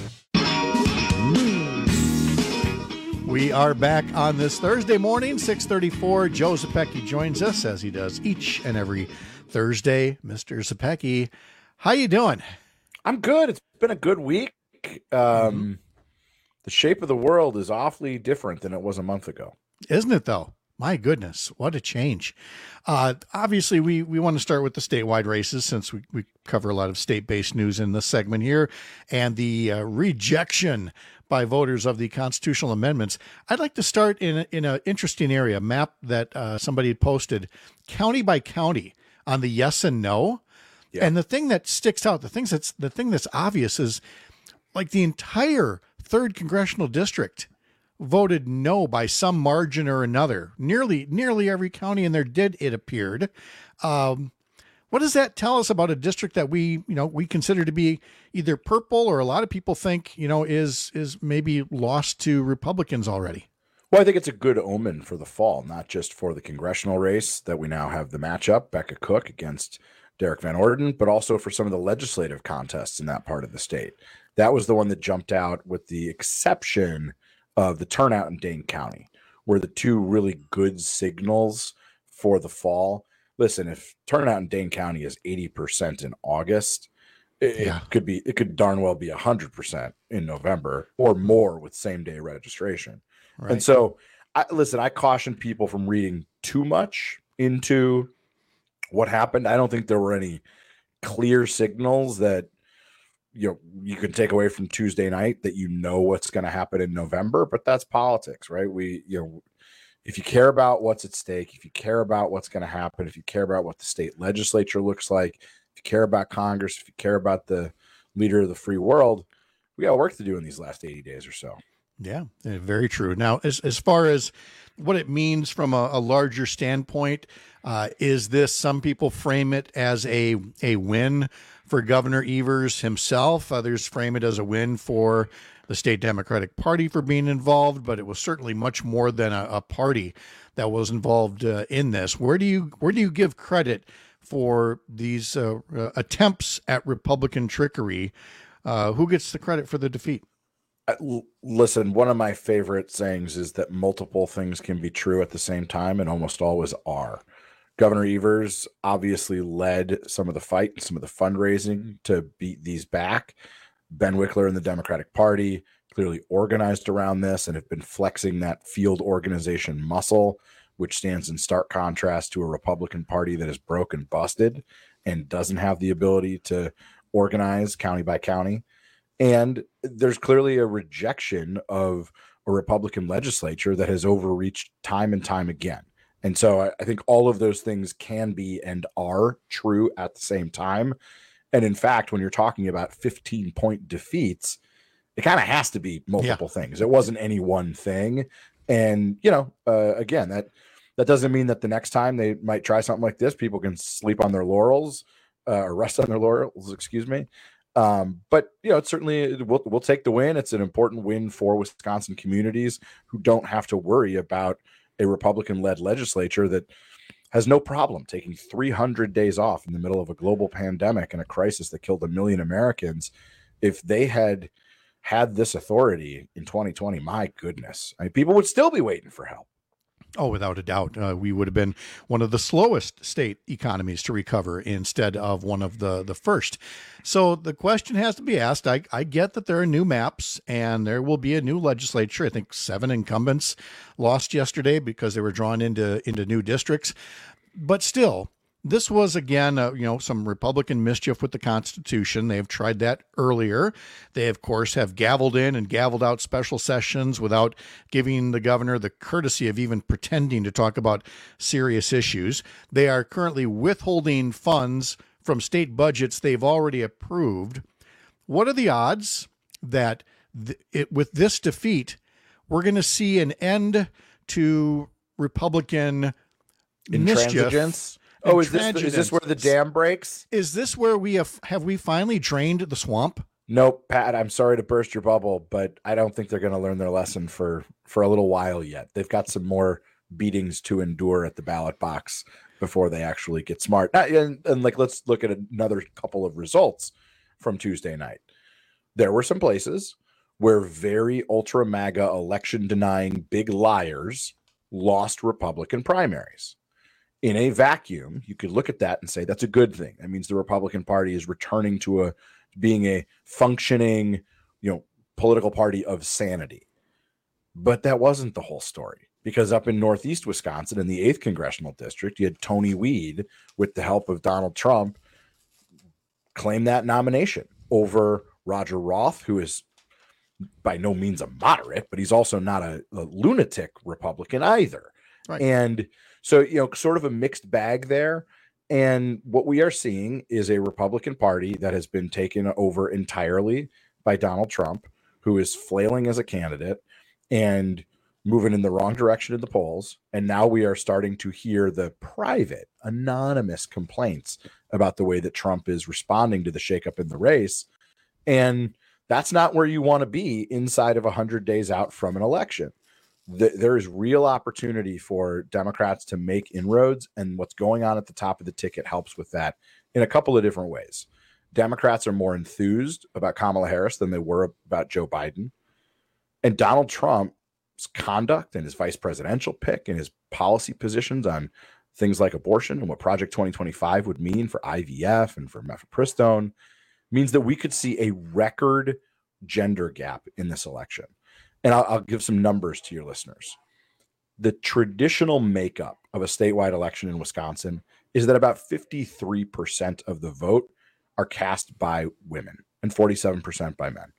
We are back on this Thursday morning, six thirty-four. Joe Zepecki joins us as he does each and every Thursday. Mister Zepecki, how you doing? I'm good. It's been a good week. Um, mm-hmm. The shape of the world is awfully different than it was a month ago. Isn't it, though? My goodness, what a change. Uh, obviously, we, we want to start with the statewide races since we, we cover a lot of state-based news in this segment here, and the uh, rejection by voters of the constitutional amendments. I'd like to start in in an interesting area, a map that uh, somebody had posted, county by county, on the yes and no. Yeah. And the thing that sticks out, the things that's the thing that's obvious is, like, the entire third congressional district voted no by some margin or another. Nearly nearly every county in there did, it appeared. Um, What does that tell us about a district that we, you know, we consider to be either purple or a lot of people think, you know, is is maybe lost to Republicans already? Well, I think it's a good omen for the fall, not just for the congressional race that we now have the matchup, Becca Cook against Derek Van Orden, but also for some of the legislative contests in that part of the state. That was the one that jumped out, with the exception of the turnout in Dane County, were the two really good signals for the fall. Listen, if turnout in Dane County is eighty percent in August, it, yeah. it could be it could darn well be one hundred percent in November or more with same day registration. Right. And so, I, listen, I caution people from reading too much into what happened. I don't think there were any clear signals that you know you can take away from Tuesday night that you know what's going to happen in November. But that's politics, right? We you know. If you care about what's at stake, if you care about what's going to happen, if you care about what the state legislature looks like, if you care about Congress, if you care about the leader of the free world, we got work to do in these last eighty days or so. Yeah, very true. Now, as as far as what it means from a, a larger standpoint, uh, is this, some people frame it as a, a win for Governor Evers himself. Others frame it as a win for the state Democratic Party for being involved, but it was certainly much more than a, a party that was involved uh, in this. Where do you where do you give credit for these uh, uh, attempts at Republican trickery? Uh, who gets the credit for the defeat? Uh, l- listen, one of my favorite sayings is that multiple things can be true at the same time, and almost always are. Governor Evers obviously led some of the fight and some of the fundraising to beat these back. Ben Wickler and the Democratic Party clearly organized around this and have been flexing that field organization muscle, which stands in stark contrast to a Republican Party that is broke and busted and doesn't have the ability to organize county by county. And there's clearly a rejection of a Republican legislature that has overreached time and time again. And so I, I think all of those things can be and are true at the same time. And in fact, when you're talking about fifteen point defeats, it kind of has to be multiple yeah. things. It wasn't any one thing. And, you know, uh, again, that that doesn't mean that the next time they might try something like this, people can sleep on their laurels uh, or rest on their laurels, excuse me. Um, but, you know, it's certainly we'll, we'll take the win. It's an important win for Wisconsin communities who don't have to worry about a Republican-led legislature that has no problem taking three hundred days off in the middle of a global pandemic and a crisis that killed a million Americans. If they had had this authority in twenty twenty, my goodness, I mean, people would still be waiting for help. Oh, without a doubt. Uh, we would have been one of the slowest state economies to recover instead of one of the, the first. So the question has to be asked. I, I get that there are new maps and there will be a new legislature. I think seven incumbents lost yesterday because they were drawn into, into new districts. But still, this was, again, uh, you know, some Republican mischief with the Constitution. They have tried that earlier. They, of course, have gavelled in and gavelled out special sessions without giving the governor the courtesy of even pretending to talk about serious issues. They are currently withholding funds from state budgets they've already approved. What are the odds that th- it, with this defeat, we're going to see an end to Republican Intransigence. Oh, is this is this where the dam breaks? Is this where we have have we finally drained the swamp? Nope, Pat, I'm sorry to burst your bubble, but I don't think they're going to learn their lesson for for a little while yet. They've got some more beatings to endure at the ballot box before they actually get smart. Uh, and, and like, let's look at another couple of results from Tuesday night. There were some places where very ultra MAGA election denying big liars lost Republican primaries. In a vacuum, you could look at that and say that's a good thing. That means the Republican Party is returning to a being a functioning, you know, political party of sanity. But that wasn't the whole story, because up in Northeast Wisconsin in the eighth congressional district, you had Tony Weed, with the help of Donald Trump, claim that nomination over Roger Roth, who is by no means a moderate, but he's also not a, a lunatic Republican either. Right. And so, you know, sort of a mixed bag there. And what we are seeing is a Republican Party that has been taken over entirely by Donald Trump, who is flailing as a candidate and moving in the wrong direction in the polls. And now we are starting to hear the private, anonymous complaints about the way that Trump is responding to the shakeup in the race. And that's not where you want to be inside of one hundred days out from an election. There is real opportunity for Democrats to make inroads, and what's going on at the top of the ticket helps with that in a couple of different ways. Democrats are more enthused about Kamala Harris than they were about Joe Biden. And Donald Trump's conduct and his vice presidential pick and his policy positions on things like abortion and what Project twenty twenty-five would mean for I V F and for mifepristone means that we could see a record gender gap in this election. And I'll, I'll give some numbers to your listeners. The traditional makeup of a statewide election in Wisconsin is that about fifty-three percent of the vote are cast by women and forty-seven percent by men.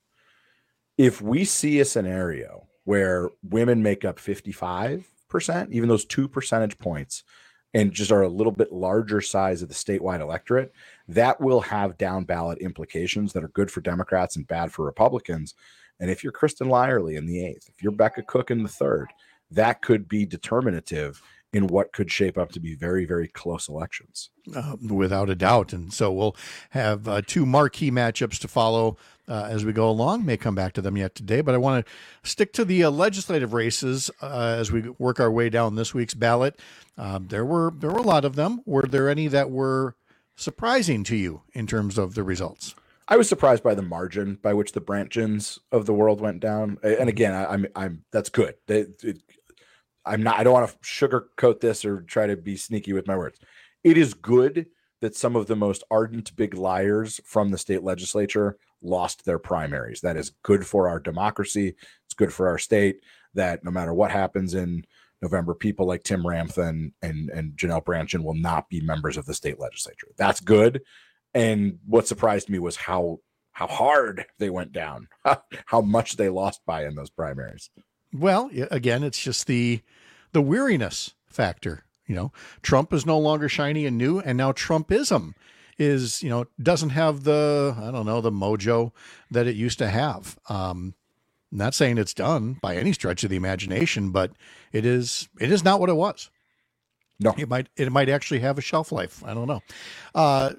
If we see a scenario where women make up fifty-five percent, even those two percentage points, and just are a little bit larger size of the statewide electorate, that will have down ballot implications that are good for Democrats and bad for Republicans. And if you're Kristen Lyerly in the eighth, if you're Becca Cook in the third, that could be determinative in what could shape up to be very, very close elections. Uh, without a doubt. And so we'll have uh, two marquee matchups to follow uh, as we go along. May come back to them yet today, but I want to stick to the uh, legislative races uh, as we work our way down this week's ballot. Um, there were there were a lot of them. Were there any that were surprising to you in terms of the results? I was surprised by the margin by which the Brantgens of the world went down. And again, I, I'm, I'm, that's good. It, it, I'm not, I don't want to sugarcoat this or try to be sneaky with my words. It is good that some of the most ardent big liars from the state legislature lost their primaries. That is good for our democracy. It's good for our state that no matter what happens in November, people like Tim Ramthun and, and Janelle Brandtjen will not be members of the state legislature. That's good. And what surprised me was how how hard they went down, how much they lost by in those primaries. Well, again, it's just the the weariness factor. You know, Trump is no longer shiny and new, and now Trumpism is, you know, doesn't have the, I don't know, the mojo that it used to have. Um, I'm not saying it's done by any stretch of the imagination, but it is it is not what it was. No, it might it might actually have a shelf life. I don't know. Uh,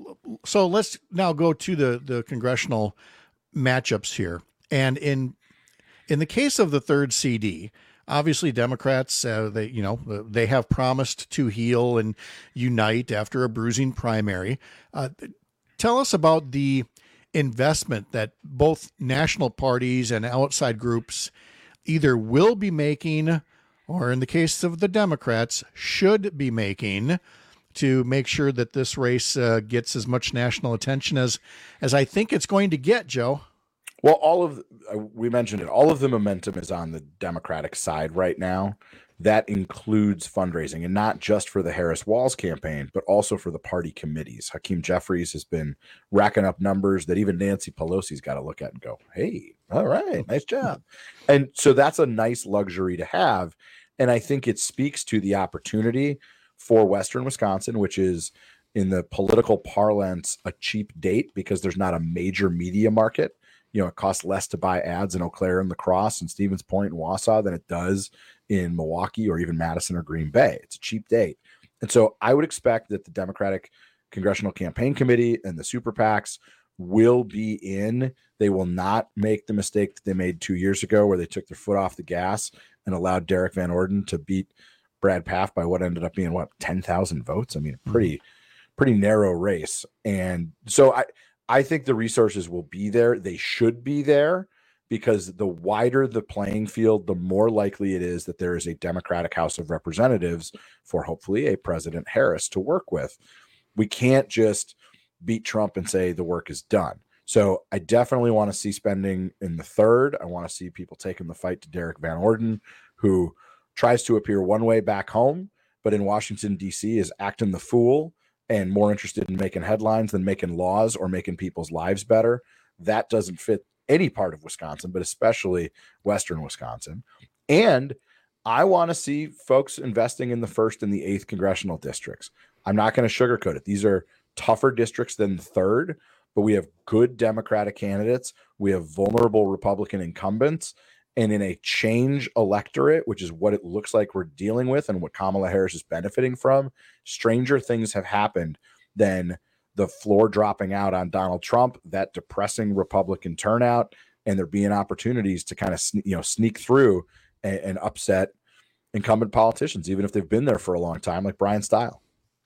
So let's now go to the, the congressional matchups here. And in in the case of the third C D, obviously Democrats, uh, they you know they have promised to heal and unite after a bruising primary. Uh, tell us about the investment that both national parties and outside groups either will be making, or in the case of the Democrats, should be making, to make sure that this race uh, gets as much national attention as as I think it's going to get, Joe. Well, all of uh, we mentioned it. All of the momentum is on the Democratic side right now. That includes fundraising, and not just for the Harris-Walz campaign, but also for the party committees. Hakeem Jeffries has been racking up numbers that even Nancy Pelosi's got to look at and go, "Hey, all right, nice job." And so that's a nice luxury to have, and I think it speaks to the opportunity for Western Wisconsin, which is in the political parlance a cheap date because there's not a major media market. You know, it costs less to buy ads in Eau Claire and La Crosse and Stevens Point and Wausau than it does in Milwaukee or even Madison or Green Bay. It's a cheap date. And so I would expect that the Democratic Congressional Campaign Committee and the super PACs will be in. They will not make the mistake that they made two years ago where they took their foot off the gas and allowed Derek Van Orden to beat Brad Pfaff by what ended up being, what, ten thousand votes? I mean, pretty, pretty narrow race. And so I, I think the resources will be there. They should be there because the wider the playing field, the more likely it is that there is a Democratic House of Representatives for hopefully a President Harris to work with. We can't just beat Trump and say the work is done. So I definitely want to see spending in the third. I want to see people taking the fight to Derek Van Orden, who tries to appear one way back home, but in Washington, D C is acting the fool and more interested in making headlines than making laws or making people's lives better. That doesn't fit any part of Wisconsin, but especially Western Wisconsin. And I want to see folks investing in the first and the eighth congressional districts. I'm not going to sugarcoat it. These are tougher districts than the third, but we have good Democratic candidates. We have vulnerable Republican incumbents. And in a change electorate, which is what it looks like we're dealing with and what Kamala Harris is benefiting from, stranger things have happened than the floor dropping out on Donald Trump, that depressing Republican turnout, and there being opportunities to kind of you know sneak through and, and upset incumbent politicians, even if they've been there for a long time, like Brian Stile.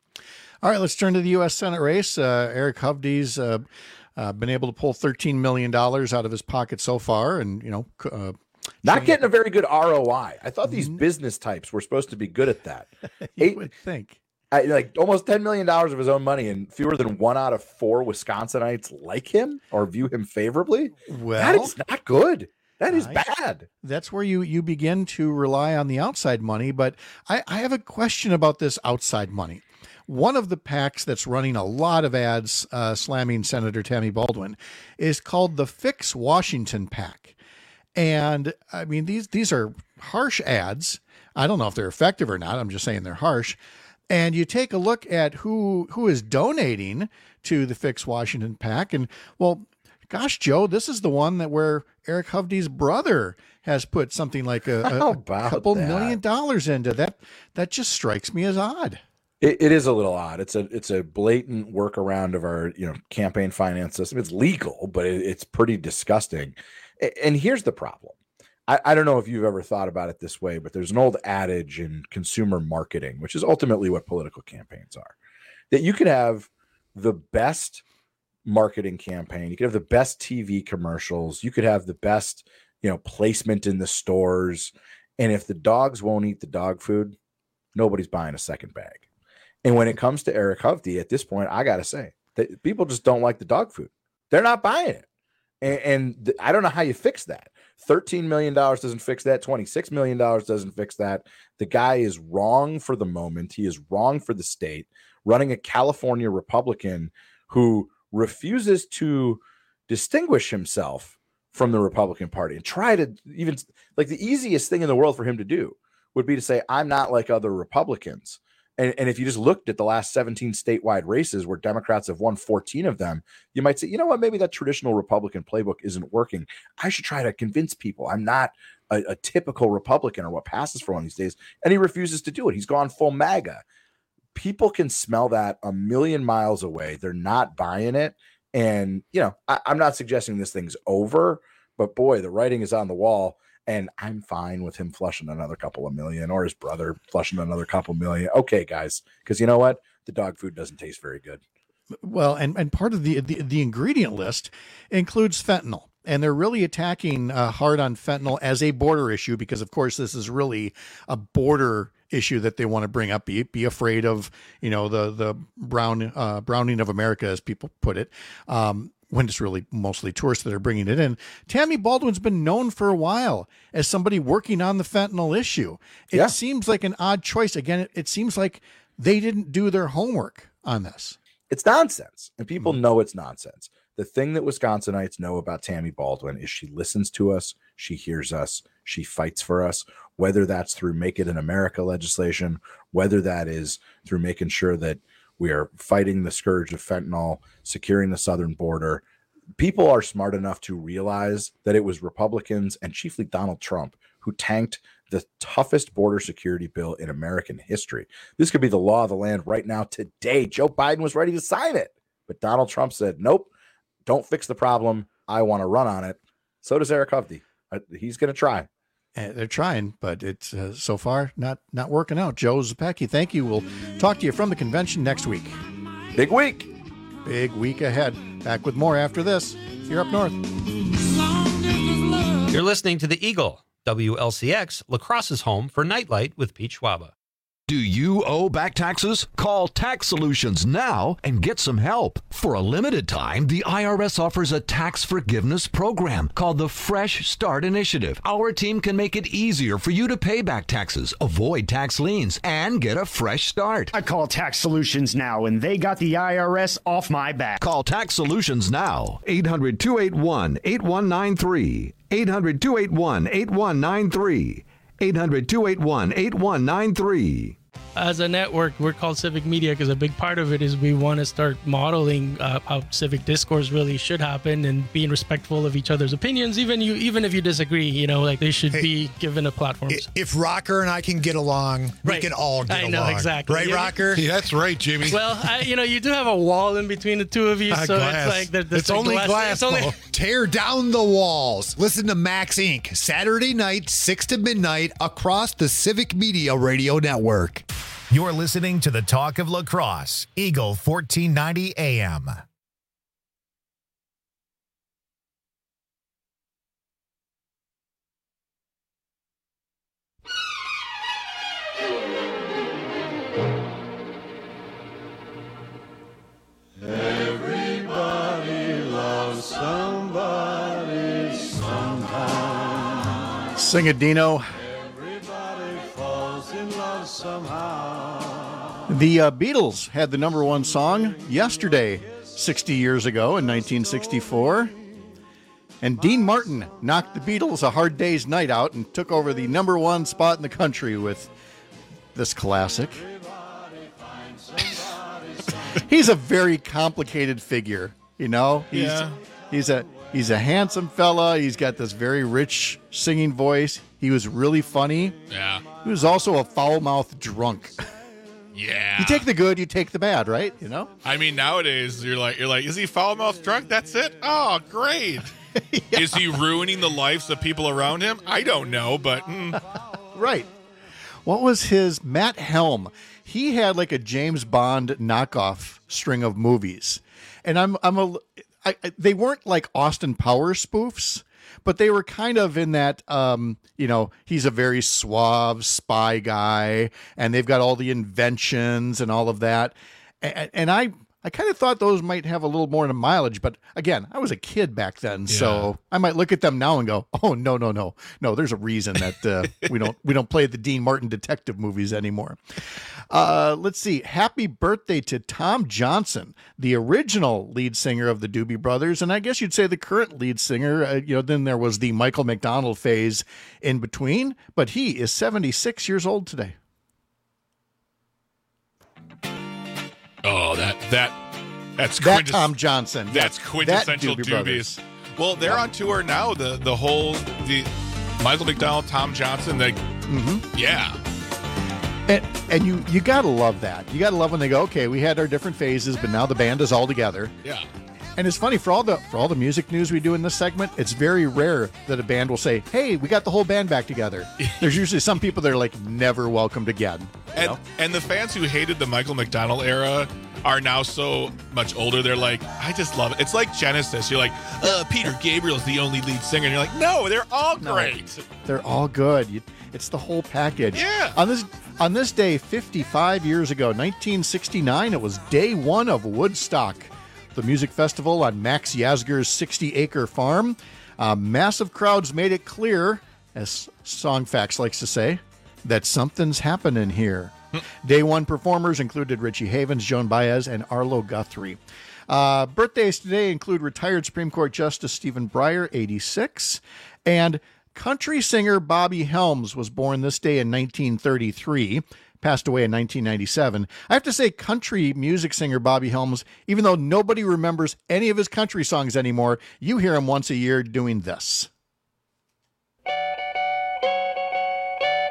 All right, let's turn to the U S Senate race. Uh, Eric Hovde's uh, uh, been able to pull thirteen million dollars out of his pocket so far, and you know, uh, not getting a very good R O I. I thought these business types were supposed to be good at that. you Eight, would think. I, like almost ten million dollars of his own money, and fewer than one out of four Wisconsinites like him or view him favorably. Well, that is not good. That is I, bad. That's where you you begin to rely on the outside money. But I, I have a question about this outside money. One of the PACs that's running a lot of ads uh, slamming Senator Tammy Baldwin is called the Fix Washington PAC. And I mean, these these are harsh ads. I don't know if they're effective or not. I'm just saying they're harsh. And you take a look at who who is donating to the Fix Washington PAC. And well, gosh, Joe, this is the one that where Eric Hovde's brother has put something like a, a, a couple that? million dollars into that. That just strikes me as odd. It, it is a little odd. It's a it's a blatant workaround of our you know campaign finance system. It's legal, but it, it's pretty disgusting. And here's the problem. I, I don't know if you've ever thought about it this way, but there's an old adage in consumer marketing, which is ultimately what political campaigns are, that you could have the best marketing campaign, you could have the best T V commercials, you could have the best you know placement in the stores, and if the dogs won't eat the dog food, nobody's buying a second bag. And when it comes to Eric Hovde, at this point, I got to say that people just don't like the dog food. They're not buying it. And, and th- I don't know how you fix that. thirteen million dollars doesn't fix that. twenty-six million dollars doesn't fix that. The guy is wrong for the moment. He is wrong for the state, running a California Republican who refuses to distinguish himself from the Republican Party and try to even like the easiest thing in the world for him to do would be to say, I'm not like other Republicans. And, and if you just looked at the last seventeen statewide races where Democrats have won fourteen of them, you might say, you know what, maybe that traditional Republican playbook isn't working. I should try to convince people I'm not a, a typical Republican or what passes for one these days. And he refuses to do it. He's gone full MAGA. People can smell that a million miles away. They're not buying it. And, you know, I, I'm not suggesting this thing's over, but boy, the writing is on the wall. And I'm fine with him flushing another couple of million or his brother flushing another couple million. Okay, guys, because you know what? The dog food doesn't taste very good. Well, and, and part of the, the, the ingredient list includes fentanyl. And they're really attacking uh, hard on fentanyl as a border issue because, of course, this is really a border issue that they want to bring up. Be, be afraid of, you know, the the brown uh, browning of America, as people put it. Um, when it's really mostly tourists that are bringing it in. Tammy Baldwin's been known for a while as somebody working on the fentanyl issue. It yeah. seems like an odd choice. Again, it, it seems like they didn't do their homework on this. It's nonsense, and people mm-hmm. know it's nonsense. The thing that Wisconsinites know about Tammy Baldwin is she listens to us, she hears us, she fights for us, whether that's through Make It in America legislation, whether that is through making sure that we are fighting the scourge of fentanyl, securing the southern border. People are smart enough to realize that it was Republicans and chiefly Donald Trump who tanked the toughest border security bill in American history. This could be the law of the land right now today. Joe Biden was ready to sign it, but Donald Trump said, nope, don't fix the problem. I want to run on it. So does Eric Hovde. He's going to try. And they're trying, but it's uh, so far not not working out. Joe Zepecki, thank you. We'll talk to you from the convention next week. Big week. Big week ahead. Back with more after this. You're up north. You're listening to The Eagle, W L C X, La Crosse's home for Nightlight with Pete Schwaba. Do you owe back taxes? Call Tax Solutions now and get some help. For a limited time, the I R S offers a tax forgiveness program called the Fresh Start Initiative. Our team can make it easier for you to pay back taxes, avoid tax liens, and get a fresh start. I call Tax Solutions now, and they got the I R S off my back. Call Tax Solutions now. eight hundred, two eight one, eight one nine three. eight hundred, two eight one, eight one nine three. eight hundred, two eight one, eight one nine three. As a network, we're called Civic Media because a big part of it is we want to start modeling uh, how civic discourse really should happen and being respectful of each other's opinions. Even you, even if you disagree, you know, like they should hey, be given a platform. If Rocker and I can get along, we right. can all get I along. know, exactly. Right, yeah. Rocker? Yeah, that's right, Jimmy. Well, I, you know, you do have a wall in between the two of you, uh, so glass. it's like the, the it's only glass. glass it's only... Tear down the walls. Listen to Max Incorporated. Saturday night, six to midnight, across the Civic Media Radio Network. You're listening to the Talk of La Crosse, Eagle fourteen ninety A M. Everybody loves somebody sometime. Sing it, Dino. Somehow. The uh, Beatles had the number one song yesterday, sixty years ago in nineteen sixty-four. And Dean Martin knocked the Beatles A Hard Day's Night out and took over the number one spot in the country with this classic. He's a very complicated figure, you know? He's, yeah. He's a, he's a handsome fella. He's got this very rich singing voice. He was really funny. Yeah. He was also a foul-mouthed drunk. Yeah. You take the good, you take the bad, right? You know? I mean, nowadays you're like, you're like, is he foul-mouthed drunk? That's it? Oh, great. Yeah. Is he ruining the lives of people around him? I don't know, but mm. Right. What was his Matt Helm? He had like a James Bond knockoff string of movies, and I'm I'm a I, I, they weren't like Austin Powers spoofs. But they were kind of in that, um, you know, he's a very suave spy guy, and they've got all the inventions and all of that. And, and I, I kind of thought those might have a little more mileage. But again, I was a kid back then, yeah. So I might look at them now and go, "Oh no, no, no, no!" There's a reason that uh, we don't we don't play the Dean Martin detective movies anymore. Uh, let's see. Happy birthday to Tom Johnson, the original lead singer of the Doobie Brothers, and I guess you'd say the current lead singer. Uh, you know, then there was the Michael McDonald phase in between, but he is seventy-six years old today. Oh, that that that's that Tom Johnson. That's quintessential that Doobie Doobies. Well, they're on tour now. The the whole the Michael McDonald, Tom Johnson. They, mm-hmm. yeah. And, and you you gotta love that. You gotta love when they go, okay, we had our different phases, but now the band is all together. Yeah. And it's funny, for all the for all the music news we do in this segment, it's very rare that a band will say, "Hey, we got the whole band back together." There's usually some people that are like never welcomed again. And know? and the fans who hated the Michael McDonald era are now so much older. They're like, I just love it. It's like Genesis. You're like, uh, Peter Gabriel's the only lead singer, and you're like, no, they're all great. No, they're all good. You, it's the whole package. Yeah. On this on this day, fifty-five years ago, nineteen sixty-nine, it was day one of Woodstock, the music festival on Max Yasgur's sixty-acre farm. Uh, massive crowds made it clear, as Songfacts likes to say, that something's happening here. Day one performers included Richie Havens, Joan Baez, and Arlo Guthrie. Uh, birthdays today include retired Supreme Court Justice Stephen Breyer, eighty-six, and country singer Bobby Helms was born this day in nineteen thirty-three, passed away in nineteen ninety-seven. I have to say, country music singer Bobby Helms, even though nobody remembers any of his country songs anymore, you hear him once a year doing this.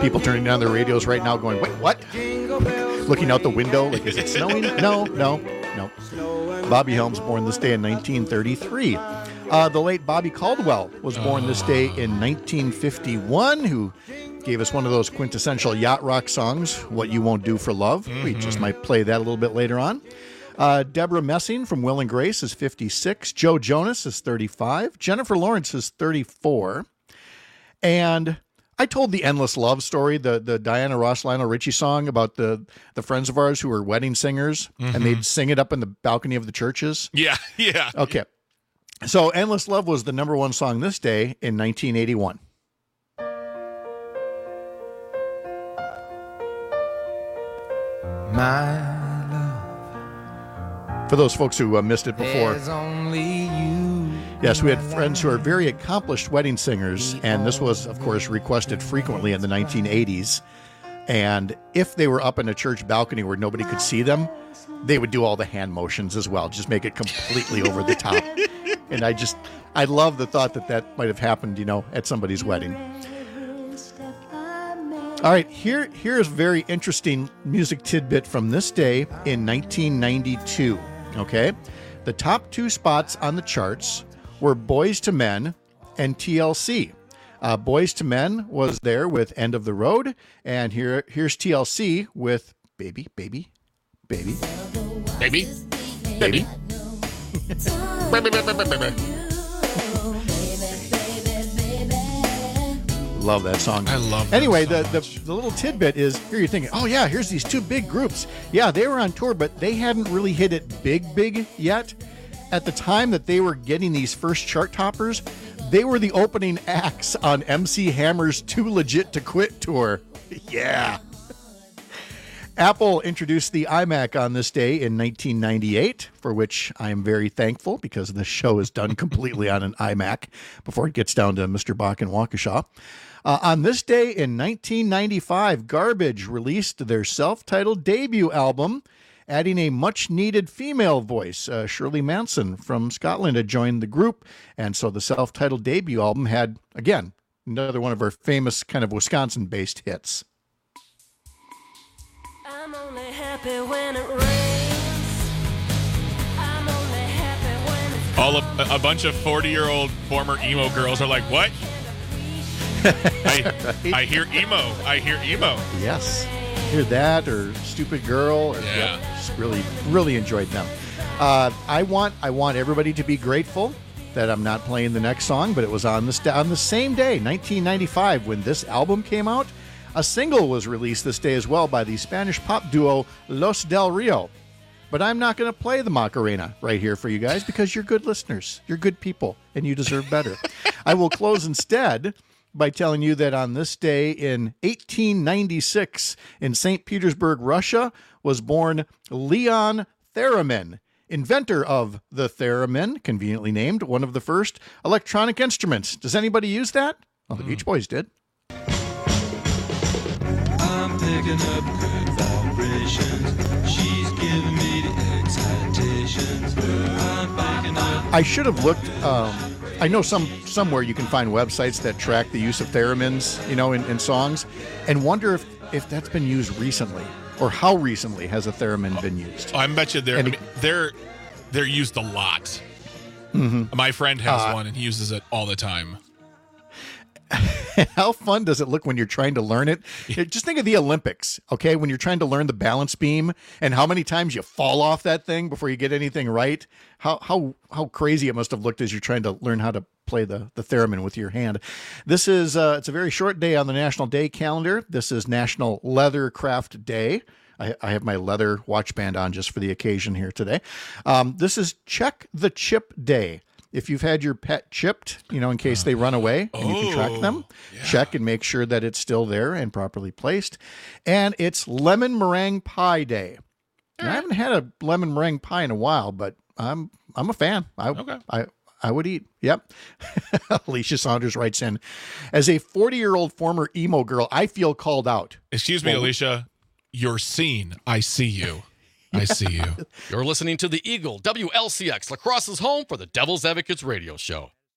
People turning on their radios right now going, wait, what? Looking out the window, like, is it snowing? No, no, no. Bobby Helms, born this day in nineteen thirty-three. Uh, the late Bobby Caldwell was born this day in nineteen fifty-one, who gave us one of those quintessential yacht rock songs, What You Won't Do for Love. Mm-hmm. We just might play that a little bit later on. Uh, Deborah Messing from Will and Grace is fifty-six. Joe Jonas is thirty-five. Jennifer Lawrence is thirty-four. And I told the Endless Love story, the, the Diana Ross, Lionel Richie song about the, the friends of ours who were wedding singers, mm-hmm. and they'd sing it up in the balcony of the churches. Yeah, yeah. Okay. So Endless Love was the number one song this day in nineteen eighty-one. My love. For those folks who uh, missed it before. There's only you. Yes, we had friends who are very accomplished wedding singers, and this was, of course, requested frequently in the nineteen eighties. And if they were up in a church balcony where nobody could see them, they would do all the hand motions as well, just make it completely over the top. And I just, I love the thought that that might have happened, you know, at somebody's wedding. All right, here, here's a very interesting music tidbit from this day in nineteen ninety-two, okay? The top two spots on the charts were Boys to Men and T L C. Uh, Boys to Men was there with End of the Road, and here here's T L C with Baby, Baby, Baby. Baby? Baby. Love that song. I love that Anyway, so the, the the little tidbit is, here you're thinking, oh yeah, here's these two big groups. Yeah, they were on tour, but they hadn't really hit it big, big yet. At the time that they were getting these first chart toppers, they were the opening acts on M C Hammer's Too Legit to Quit tour. Yeah. Apple introduced the iMac on this day in nineteen ninety-eight, for which I am very thankful because the show is done completely on an iMac before it gets down to Mister Bach and Waukesha. Uh, on this day in nineteen ninety-five, Garbage released their self-titled debut album, adding a much-needed female voice. Uh, Shirley Manson from Scotland had joined the group, and so the self-titled debut album had, again, another one of our famous kind of Wisconsin-based hits. I'm only happy when it rains. I'm only happy when it's All of, a bunch of forty-year-old former emo girls are like, what? I, I hear emo. I hear emo. Yes. Hear that or Stupid Girl. Or, yeah. Yep, just really, really enjoyed them. Uh, I want I want everybody to be grateful that I'm not playing the next song, but it was on this on the same day, nineteen ninety-five, when this album came out. A single was released this day as well by the Spanish pop duo Los Del Rio. But I'm not going to play the Macarena right here for you guys because you're good listeners. You're good people, and you deserve better. I will close instead by telling you that on this day in eighteen ninety-six in Saint Petersburg, Russia, was born Leon Theremin, inventor of the theremin, conveniently named one of the first electronic instruments. Does anybody use that? Well, the Beach Boys did. I'm picking up good vibrations. She's giving me the excitations. I'm picking up. I should have looked. Um, I know some somewhere you can find websites that track the use of theremins, you know, in, in songs, and wonder if, if that's been used recently, or how recently has a theremin been used. Oh, I bet you they're And I mean, they're they're used a lot. Mhm. My friend has Uh, one, and he uses it all the time. How fun does it look when you're trying to learn it? Just think of the Olympics, okay? When you're trying to learn the balance beam and how many times you fall off that thing before you get anything right. How how how crazy it must have looked as you're trying to learn how to play the, the theremin with your hand. This is, uh, it's a very short day on the National Day calendar. This is National Leather Craft Day. I, I have my leather watch band on just for the occasion here today. Um, this is Check the Chip Day. If you've had your pet chipped, you know, in case they run away and you can track them, check and make sure that it's still there and properly placed. And it's Lemon Meringue Pie Day. Now, I haven't had a lemon meringue pie in a while, but I'm I'm a fan. I Okay. I I would eat. Yep. Alicia Saunders writes in, as a forty-year-old former emo girl, I feel called out. Excuse me, Well, Alicia. You're seen. I see you. I see you. You're listening to the Eagle W L C X, Lacrosse's home for the Devil's Advocates radio show.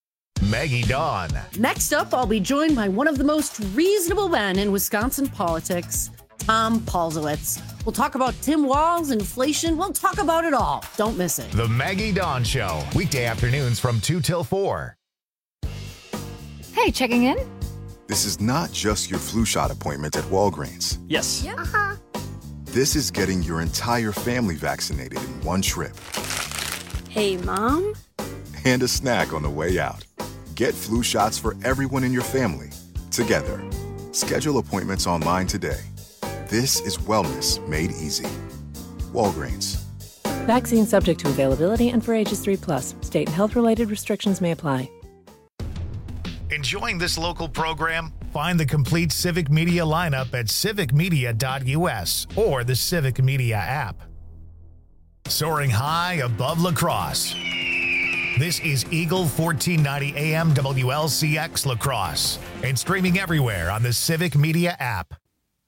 Maggie Dawn. Next up, I'll be joined by one of the most reasonable men in Wisconsin politics, Tom Paulsowitz. We'll talk about Tim Walz, inflation. We'll talk about it all. Don't miss it. The Maggie Dawn Show, weekday afternoons from two till four. Hey, checking in? This is not just your flu shot appointment at Walgreens. Yes. Yeah. Uh-huh. This is getting your entire family vaccinated in one trip. Hey, Mom? And a snack on the way out. Get flu shots for everyone in your family, together. Schedule appointments online today. This is wellness made easy. Walgreens. Vaccine subject to availability and for ages three plus. State and health-related restrictions may apply. Enjoying this local program? Find the complete Civic Media lineup at civic media dot u s or the Civic Media app. Soaring high above La Crosse. This is Eagle fourteen ninety A M W L C X La Crosse and streaming everywhere on the Civic Media app.